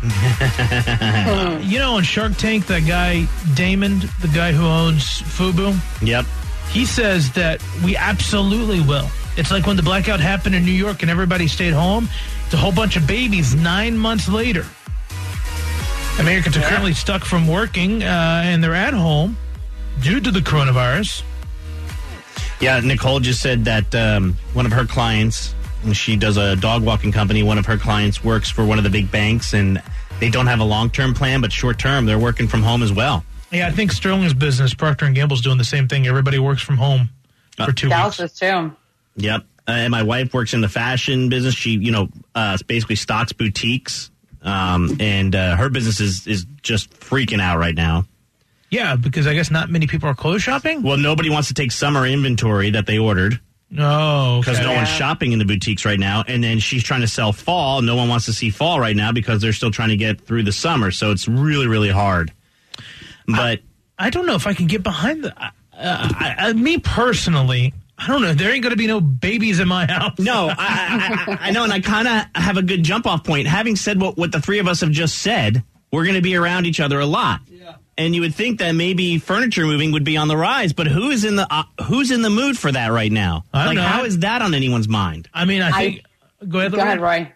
uh, you know, on Shark Tank, that guy, Damon, the guy who owns Fubu? Yep. He says that we absolutely will. It's like when the blackout happened in New York and everybody stayed home. It's a whole bunch of babies nine months later. Americans are currently stuck from working, uh, and they're at home due to the coronavirus. Yeah, Nicole just said that um, one of her clients, she does a dog walking company, one of her clients works for one of the big banks, and they don't have a long-term plan, but short-term, they're working from home as well. Yeah, I think Sterling's business, Procter and Gamble's doing the same thing. Everybody works from home for two Dallas weeks. Dallas is too. Yep. Uh, and my wife works in the fashion business. She, you know, uh, basically stocks boutiques. Um, and uh, her business is, is just freaking out right now. Yeah, because I guess not many people are clothes shopping? Well, nobody wants to take summer inventory that they ordered. No. Because okay. no yeah. one's shopping in the boutiques right now. And then she's trying to sell fall. No one wants to see fall right now because they're still trying to get through the summer. So it's really, really hard. But I, I don't know if I can get behind the. Uh, I, I, me personally, I don't know. There ain't going to be no babies in my house. No, I, I, I know. And I kind of have a good jump off point. Having said what, what the three of us have just said, we're going to be around each other a lot. Yeah. And you would think that maybe furniture moving would be on the rise, but who is in the uh, who's in the mood for that right now? I don't like, know. how is that on anyone's mind? I mean, I think. I, go ahead, Go ahead, Roy.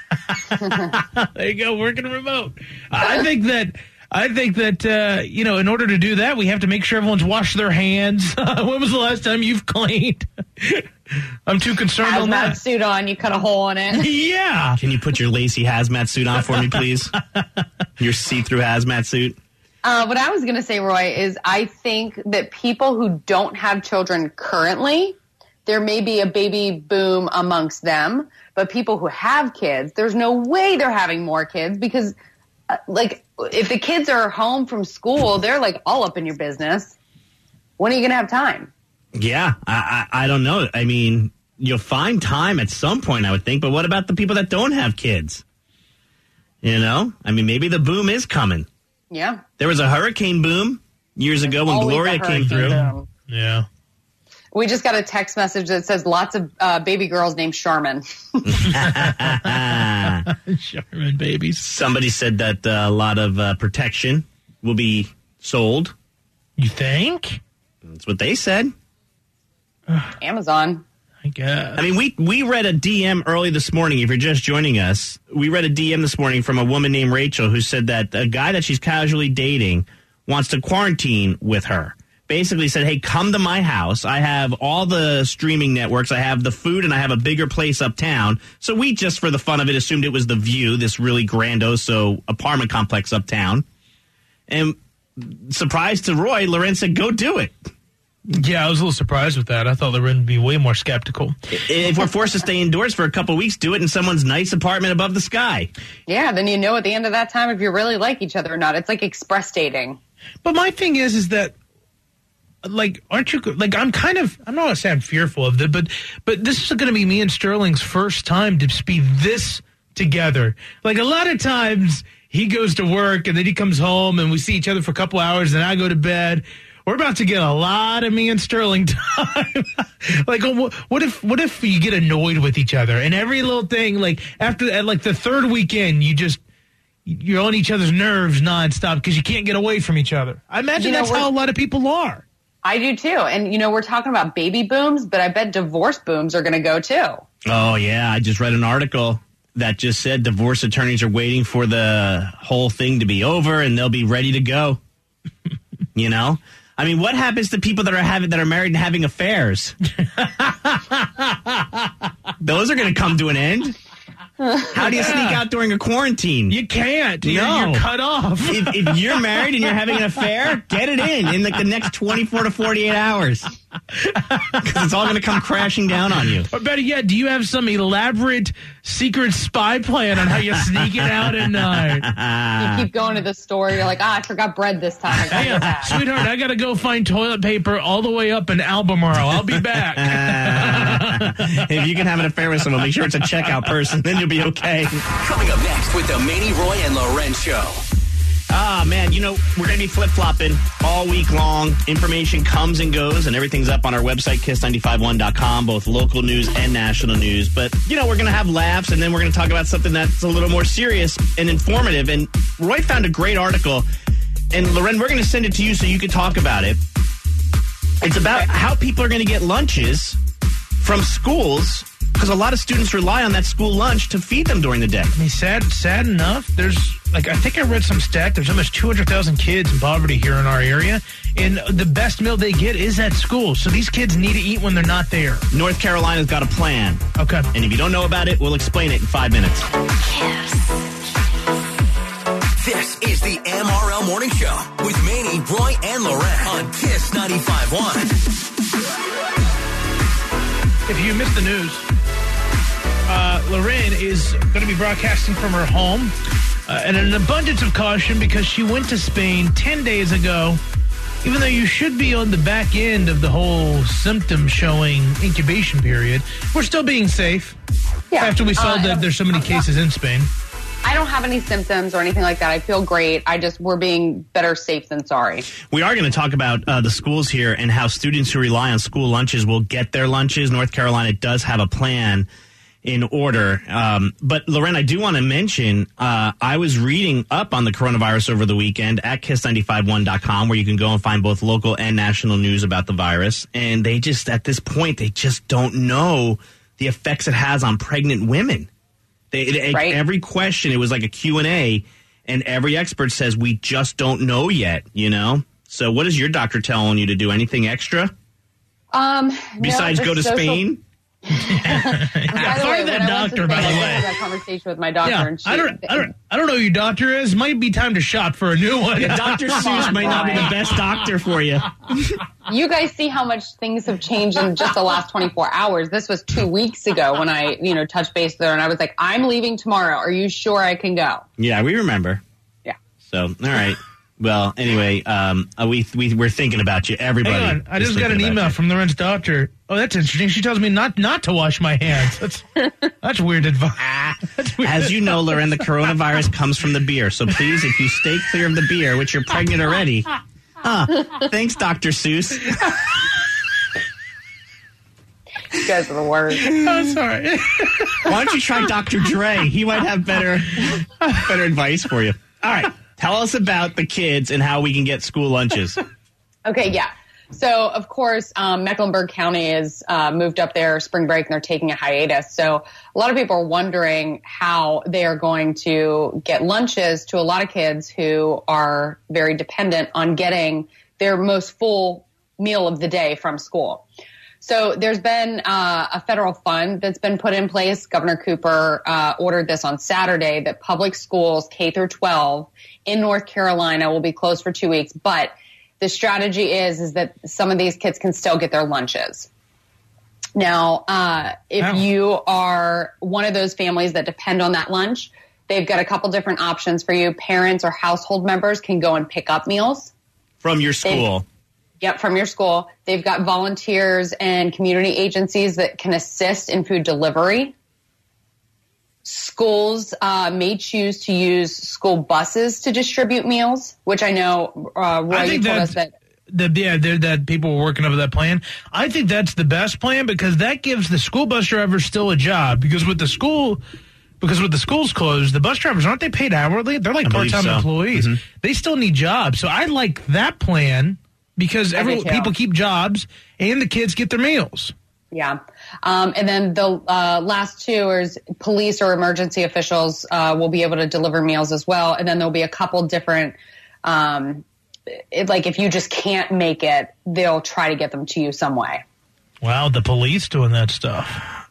There you go, working remote. I think that. I think that, uh, you know, in order to do that, we have to make sure everyone's washed their hands. When was the last time you've cleaned? I'm too concerned hazmat on that. Suit on, you cut a hole in it. Yeah. Can you put your lacy hazmat suit on for me, please? Your see-through hazmat suit. Uh, what I was going to say, Roy, is I think that people who don't have children currently, there may be a baby boom amongst them. But people who have kids, there's no way they're having more kids because uh, like, if the kids are home from school, they're like all up in your business. When are you going to have time? Yeah, I, I I don't know. I mean, you'll find time at some point, I would think. But what about the people that don't have kids? You know, I mean, maybe the boom is coming. Yeah. There was a hurricane boom years ago when always Gloria a came through. boom. Yeah. We just got a text message that says lots of uh, baby girls named Charmin. Charmin babies. Somebody said that uh, a lot of uh, protection will be sold. You think? That's what they said. Amazon. I guess. I mean, we, we read a D M early this morning. If you're just joining us, we read a D M this morning from a woman named Rachel who said that a guy that she's casually dating wants to quarantine with her. Basically said, hey, come to my house. I have all the streaming networks. I have the food, and I have a bigger place uptown. So we just, for the fun of it, assumed it was The View, this really grandoso apartment complex uptown. And surprise to Roy, Loren said, go do it. Yeah, I was a little surprised with that. I thought Loren would be way more skeptical. If we're forced to stay indoors for a couple of weeks, do it in someone's nice apartment above the sky. Yeah, then you know at the end of that time if you really like each other or not. It's like express dating. But my thing is, is that, like, aren't you, like, I'm kind of, I'm not going to say I'm fearful of it, but, but this is going to be me and Sterling's first time to be this together. Like, a lot of times he goes to work and then he comes home and we see each other for a couple hours and I go to bed. We're about to get a lot of me and Sterling time. Like, what if what if you get annoyed with each other and every little thing, like, after at like the third weekend, you just, you're on each other's nerves nonstop because you can't get away from each other. I imagine You know, that's how a lot of people are. I do too. And, you know, we're talking about baby booms, but I bet divorce booms are going to go too. Oh, yeah. I just read an article that just said divorce attorneys are waiting for the whole thing to be over and they'll be ready to go. You know? I mean, what happens to people that are having that are married and having affairs? Those are going to come to an end. How do you sneak out during a quarantine? You can't. No. You're, you're cut off. if, if you're married and you're having an affair, get it in in like the next twenty-four to forty-eight hours. Because it's all going to come crashing down on you. Or better yet, do you have some elaborate secret spy plan on how you sneak it out at night? You keep going to the store. You're like, ah, I forgot bread this time. I Hey, uh, sweetheart, I got to go find toilet paper all the way up in Albemarle. I'll be back. If you can have an affair with someone, make sure it's a checkout person. Then you'll be okay. Coming up next with the Manny, Roy, and Loren Show. Ah, man, you know, we're going to be flip-flopping all week long. Information comes and goes, and everything's up on our website, kiss nine five one dot com, both local news and national news. But, you know, we're going to have laughs, and then we're going to talk about something that's a little more serious and informative. And Roy found a great article, and Loren, we're going to send it to you so you can talk about it. It's about how people are going to get lunches from schools, because a lot of students rely on that school lunch to feed them during the day. I mean, sad, sad enough, there's, like, I think I read some stat, there's almost two hundred thousand kids in poverty here in our area, and the best meal they get is at school. So these kids need to eat when they're not there. North Carolina's got a plan. Okay. And if you don't know about it, we'll explain it in five minutes. This is the M R L Morning Show with Manny, Roy, and Loren on Kiss ninety-five point one. If you missed the news, uh, Loren is going to be broadcasting from her home. Uh, and an abundance of caution because she went to Spain ten days ago. Even though you should be on the back end of the whole symptom showing incubation period, we're still being safe. Yeah. After we saw Uh, that there's so many cases in Spain. I don't have any symptoms or anything like that. I feel great. I just, we're being better safe than sorry. We are going to talk about uh, the schools here and how students who rely on school lunches will get their lunches. North Carolina does have a plan in order. Um, but, Loren, I do want to mention, uh, I was reading up on the coronavirus over the weekend at kiss nine five one dot com, where you can go and find both local and national news about the virus. And they just, at this point, they just don't know the effects it has on pregnant women. They, it, Right. Every question, it was like a Q and A, and every expert says we just don't know yet, you know? So what is your doctor telling you to do? Anything extra? Um, Besides no, go to social- Spain? By the Fire way, that when I went to doctor, Spain, by the I way. had that conversation with my doctor, Yeah, and she, I don't, I don't, I don't know who your doctor is. Might be time to shop for a new one. Yeah, Doctor Seuss might not be the best doctor for you. You guys see how much things have changed in just the last twenty-four hours. This was two weeks ago when I, you know, touched base with her, and I was like, I'm leaving tomorrow. Are you sure I can go? Yeah, we remember. So, all right. Well, anyway, um, uh, we, we, we're thinking about you, everybody. Hang on. I is just got an thinking about email you. from Loren's doctor. Oh, that's interesting. She tells me not, not to wash my hands. That's that's weird advice. That's weird. As you know, Loren, the coronavirus comes from the beer. So please, if you stay clear of the beer, which you're pregnant already. Huh. Thanks, Doctor Seuss. You guys are the worst. Oh, sorry. Why don't you try Doctor Dre? He might have better, better advice for you. All right. Tell us about the kids and how we can get school lunches. Okay, yeah. So, of course, um, Mecklenburg County is uh, moved up their spring break and they're taking a hiatus. So a lot of people are wondering how they are going to get lunches to a lot of kids who are very dependent on getting their most full meal of the day from school. So there's been uh, a federal fund that's been put in place. Governor Cooper uh, ordered this on Saturday that public schools K through twelve in North Carolina will be closed for two weeks. But the strategy is, is that some of these kids can still get their lunches. Now, uh, if Wow. you are one of those families that depend on that lunch, they've got a couple different options for you. Parents or household members can go and pick up meals. From your school. They- Yep, from your school. They've got volunteers and community agencies that can assist in food delivery. Schools uh, may choose to use school buses to distribute meals, which I know, uh, Roy, I you think told us that, that. the, yeah, they're- that people were working over that plan. I think that's the best plan because that gives the school bus drivers still a job. Because with the school, because with the schools closed, the bus drivers, aren't they paid hourly? They're like I believe part-time so. employees. Mhm. They still need jobs. So I like that plan because I every, do too. people keep jobs and the kids get their meals. Yeah. Um, and then the uh, last two is police or emergency officials uh, will be able to deliver meals as well. And then there'll be a couple different, um, it, like if you just can't make it, they'll try to get them to you some way. Wow, the police doing that stuff.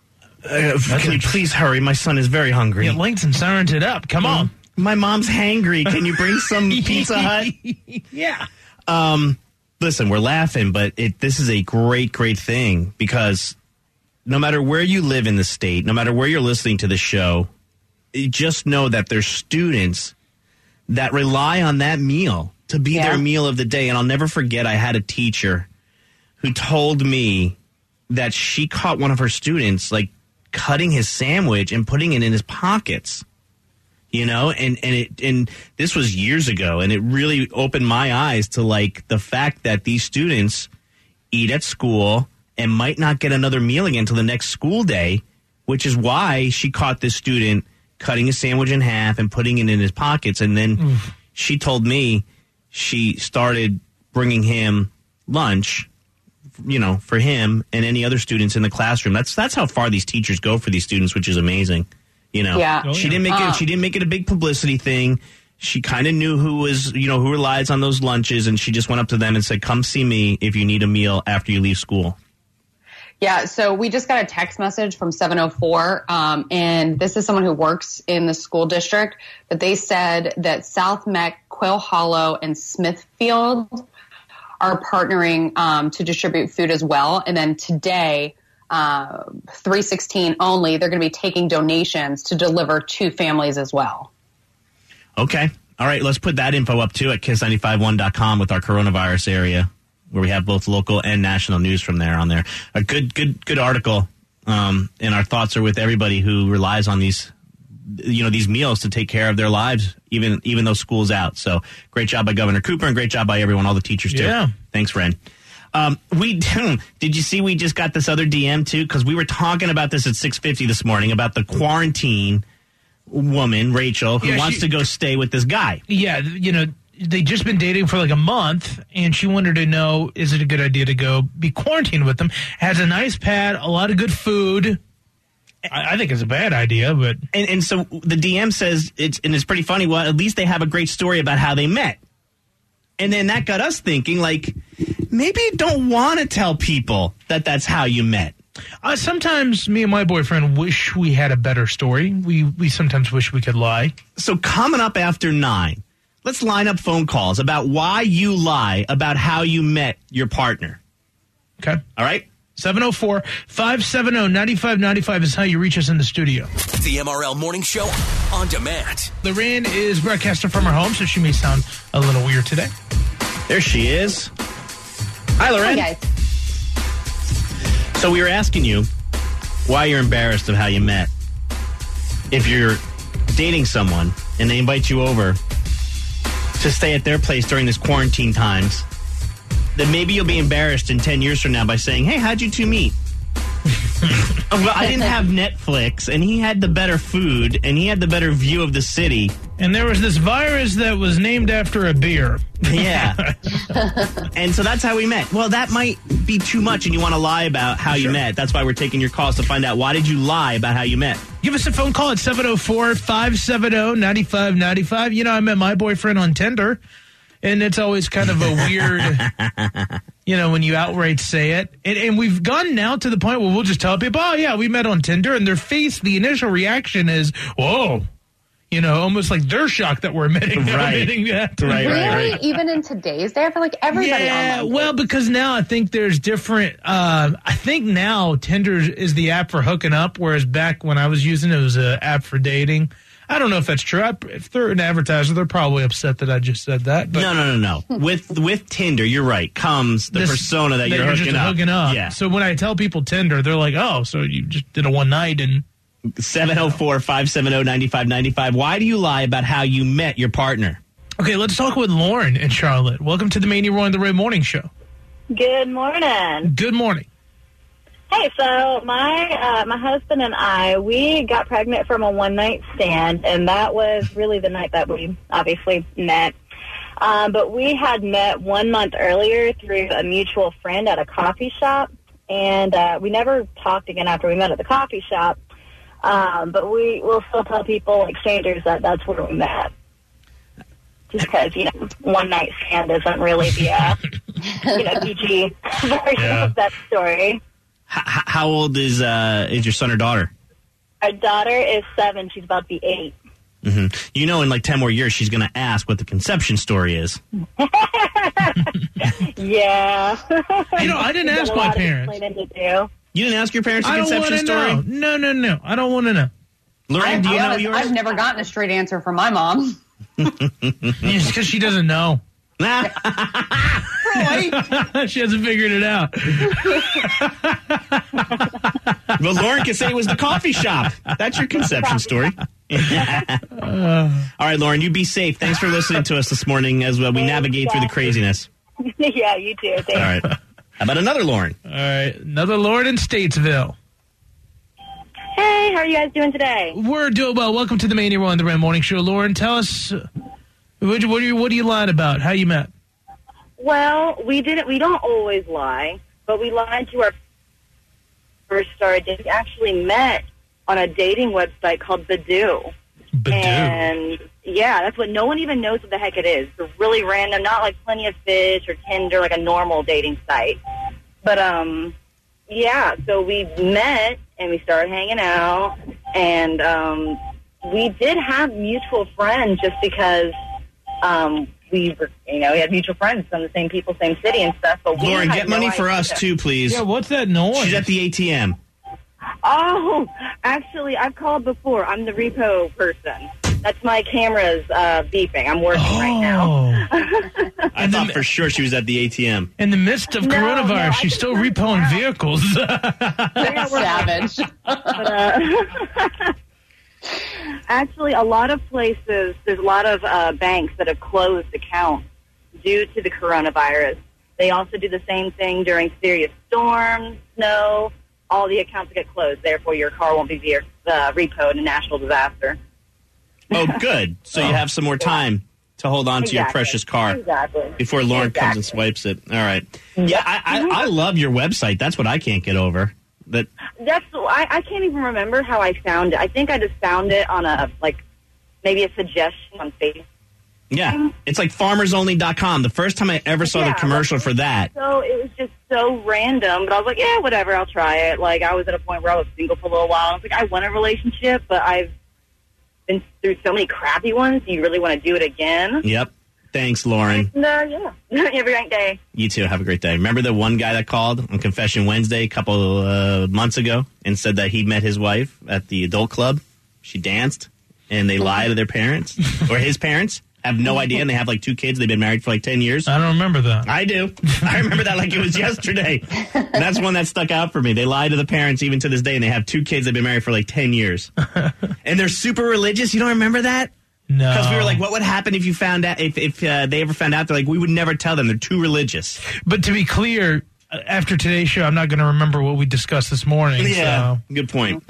Uh, can you please hurry? My son is very hungry. Yeah, Langston sirens it up. Come on. My mom's hangry. Can you bring some Pizza Hut? Yeah. Um, listen, we're laughing, but it, this is a great, great thing because no matter where you live in the state, no matter where you're listening to the show, you just know that there's students that rely on that meal to be Yeah. their meal of the day. And I'll never forget, I had a teacher who told me that she caught one of her students, like, cutting his sandwich and putting it in his pockets. You know, and, and it and this was years ago, and it really opened my eyes to like the fact that these students eat at school and might not get another meal again until the next school day, which is why she caught this student cutting a sandwich in half and putting it in his pockets. And then Oof. she told me she started bringing him lunch, you know, for him and any other students in the classroom. That's that's how far these teachers go for these students, which is amazing. You know, Yeah. Oh, she yeah. didn't make Uh. it. She didn't make it a big publicity thing. She kind of knew who was, you know, who relies on those lunches, and she just went up to them and said, "Come see me if you need a meal after you leave school." Yeah, so we just got a text message from seven oh four, um, and this is someone who works in the school district, but they said that South Meck, Quail Hollow, and Smithfield are partnering um, to distribute food as well. And then today, uh, three sixteen only, they're going to be taking donations to deliver to families as well. Okay, all right. Let's put that info up too at kiss nine five one dot com with our coronavirus area, where we have both local and national news from there on there. A good, good, good article. Um, and our thoughts are with everybody who relies on these, you know, these meals to take care of their lives, even even though school's out. So great job by Governor Cooper and great job by everyone, all the teachers too. Yeah. Thanks, Ren. Um, we did you see we just got this other D M too? Because we were talking about this at six fifty this morning about the quarantine woman, Rachel, who Yeah, wants she- to go stay with this guy. Yeah, you know, they just been dating for like a month, and she wanted to know, is it a good idea to go be quarantined with them? Has a nice pad, a lot of good food. I, I think it's a bad idea, but... And and so the D M says, it's and it's pretty funny, well, at least they have a great story about how they met. And then that got us thinking, like, maybe you don't want to tell people that that's how you met. Uh, sometimes me and my boyfriend wish we had a better story. We, we sometimes wish we could lie. So coming up after nine, let's line up phone calls about why you lie about how you met your partner. Okay. All right? seven oh four, five seven oh, nine five nine five is how you reach us in the studio. The M R L Morning Show on demand. Lorraine is broadcasting from her home, so she may sound a little weird today. There she is. Hi, Lorraine. Hi, guys. So we were asking you why you're embarrassed of how you met. If you're dating someone and they invite you over to stay at their place during this quarantine times, then maybe you'll be embarrassed in ten years from now by saying, hey, how'd you two meet? Well, I didn't have Netflix, and he had the better food, and he had the better view of the city. And there was this virus that was named after a beer. Yeah. And so that's how we met. Well, that might be too much, and you want to lie about how Sure. you met. That's why we're taking your calls to find out, why did you lie about how you met? Give us a phone call at seven oh four, five seven oh, nine five nine five. You know, I met my boyfriend on Tinder, and it's always kind of a weird, you know, when you outright say it. And, and we've gone now to the point where we'll just tell people, oh, yeah, we met on Tinder, and their face, the initial reaction is, whoa. You know, almost like they're shocked that we're admitting, Right. admitting that. Right, Really? right, right. Even in today's day, I feel like everybody Yeah, online. well, because now I think there's different. Uh, I think now Tinder is the app for hooking up, whereas back when I was using it, it was an app for dating. I don't know if that's true. I, if they're an advertiser, they're probably upset that I just said that. But No, no, no, no. with with Tinder, you're right, comes the this- persona that, you're hooking just up. hooking up. Yeah. So when I tell people Tinder, they're like, "Oh, so you just did a one night and." seven oh four, five seven oh, nine five nine five. Why do you lie about how you met your partner? Okay, let's talk with Lauren in Charlotte. Welcome to the Mania Roy and the Ray Morning Show. Good morning. Good morning. Hey, so my uh, my husband and I, we got pregnant from a one night stand, and that was really the night that we obviously met. Um, but we had met one month earlier through a mutual friend at a coffee shop, and uh, we never talked again after we met at the coffee shop. Um, but we will still tell people, like strangers, that that's where we met. Just because, you know, one night stand isn't really the, uh, you know, P G version Yeah. of that story. H- how old is uh, is your son or daughter? Our daughter is seven. She's about to be eight. hmm You know, in like ten more years, she's going to ask what the conception story is. Yeah. You know, I didn't She's got ask a my lot of parents. explaining to do. You didn't ask your parents the I don't conception want to story? know. No, no, no. I don't want to know. Lorraine, I'll do you be know honest, yours? I've never gotten a straight answer from my mom. It's because she doesn't know. Really? She hasn't figured it out. Well, Lauren can say it was the coffee shop. That's your conception story. All right, Lauren, you be safe. Thanks for listening to us this morning as well. We navigate through the craziness. Yeah, you too. Thanks. All right. How about another Lauren? All right. Another Lauren in Statesville. Hey, how are you guys doing today? We're doing well. Welcome to the Mania Roy and the Ray Morning Show. Lauren, tell us, uh, what, what, are you, what are you lying about? How you met? Well, we didn't. We don't always lie, but we lied to our first started dating. We actually met on a dating website called Badoo. Badoo. And yeah, that's what no one even knows what the heck it is. It's really random, not like Plenty of Fish or Tinder, like a normal dating site. But um, yeah. So we met and we started hanging out, and um, we did have mutual friends just because um. We were, you know, we had mutual friends from the same people, same city and stuff. But we Lauren, had get no money for idea. us, too, please. Yeah, what's that noise? She's at the A T M. Oh, actually, I've called before. I'm the repo person. That's my camera's uh, beeping. I'm working right now. I thought for sure she was at the A T M. In the midst of No, coronavirus, no, I she's still repoing vehicles. Savage. But, uh, actually, a lot of places, there's a lot of uh, banks that have closed accounts due to the coronavirus. They also do the same thing during serious storms, snow. All the accounts get closed. Therefore, your car won't be veer, uh, repoed in a national disaster. Oh, good. So you have some more time to hold on to your Exactly. precious car Exactly. before Lauren comes and swipes it. All right. Yeah, I, I, I love your website. That's what I can't get over. That That's I, I can't even remember how I found it. I think I just found it on a like maybe a suggestion on Facebook. Yeah, it's like farmers only dot com. The first time I ever saw Yeah, the commercial for that. So it was just so random, but I was like, yeah, whatever, I'll try it. Like I was at a point where I was single for a little while. I was like, I want a relationship, but I've been through so many crappy ones. Do you really want to do it again? Yep. Thanks, Lauren. No, yeah. You have a great day. You too. Have a great day. Remember the one guy that called on Confession Wednesday a couple uh, months ago and said that he met his wife at the adult club? She danced, and they lie to their parents, or his parents. Have no idea, and they have like two kids. They've been married for like ten years. I don't remember that. I do. I remember that like it was yesterday. And that's one that stuck out for me. They lie to the parents even to this day, and they have two kids. They've been married for like ten years. And they're super religious. You don't remember that? No. Because we were like, what would happen if you found out, if, if uh, they ever found out? They're like, we would never tell them. They're too religious. But to be clear, after today's show, I'm not going to remember what we discussed this morning. Yeah, so. Good point.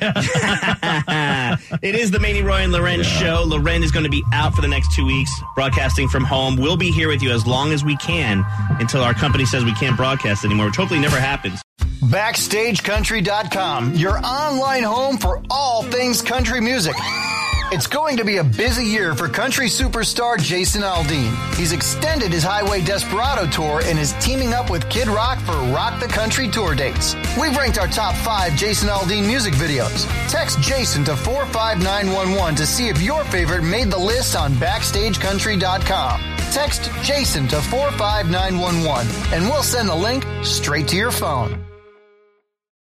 It is the Manny, Roy, and Loren yeah. show. Loren is going to be out for the next two weeks, broadcasting from home. We'll be here with you as long as we can until our company says we can't broadcast anymore, which hopefully never happens. Backstage Country dot com, your online home for all things country music. It's going to be a busy year for country superstar Jason Aldean. He's extended his Highway Desperado tour and is teaming up with Kid Rock for Rock the Country tour dates. We've ranked our top five Jason Aldean music videos. Text Jason to four five nine one one to see if your favorite made the list on Backstage Country dot com. Text Jason to four five nine one one and we'll send the link straight to your phone.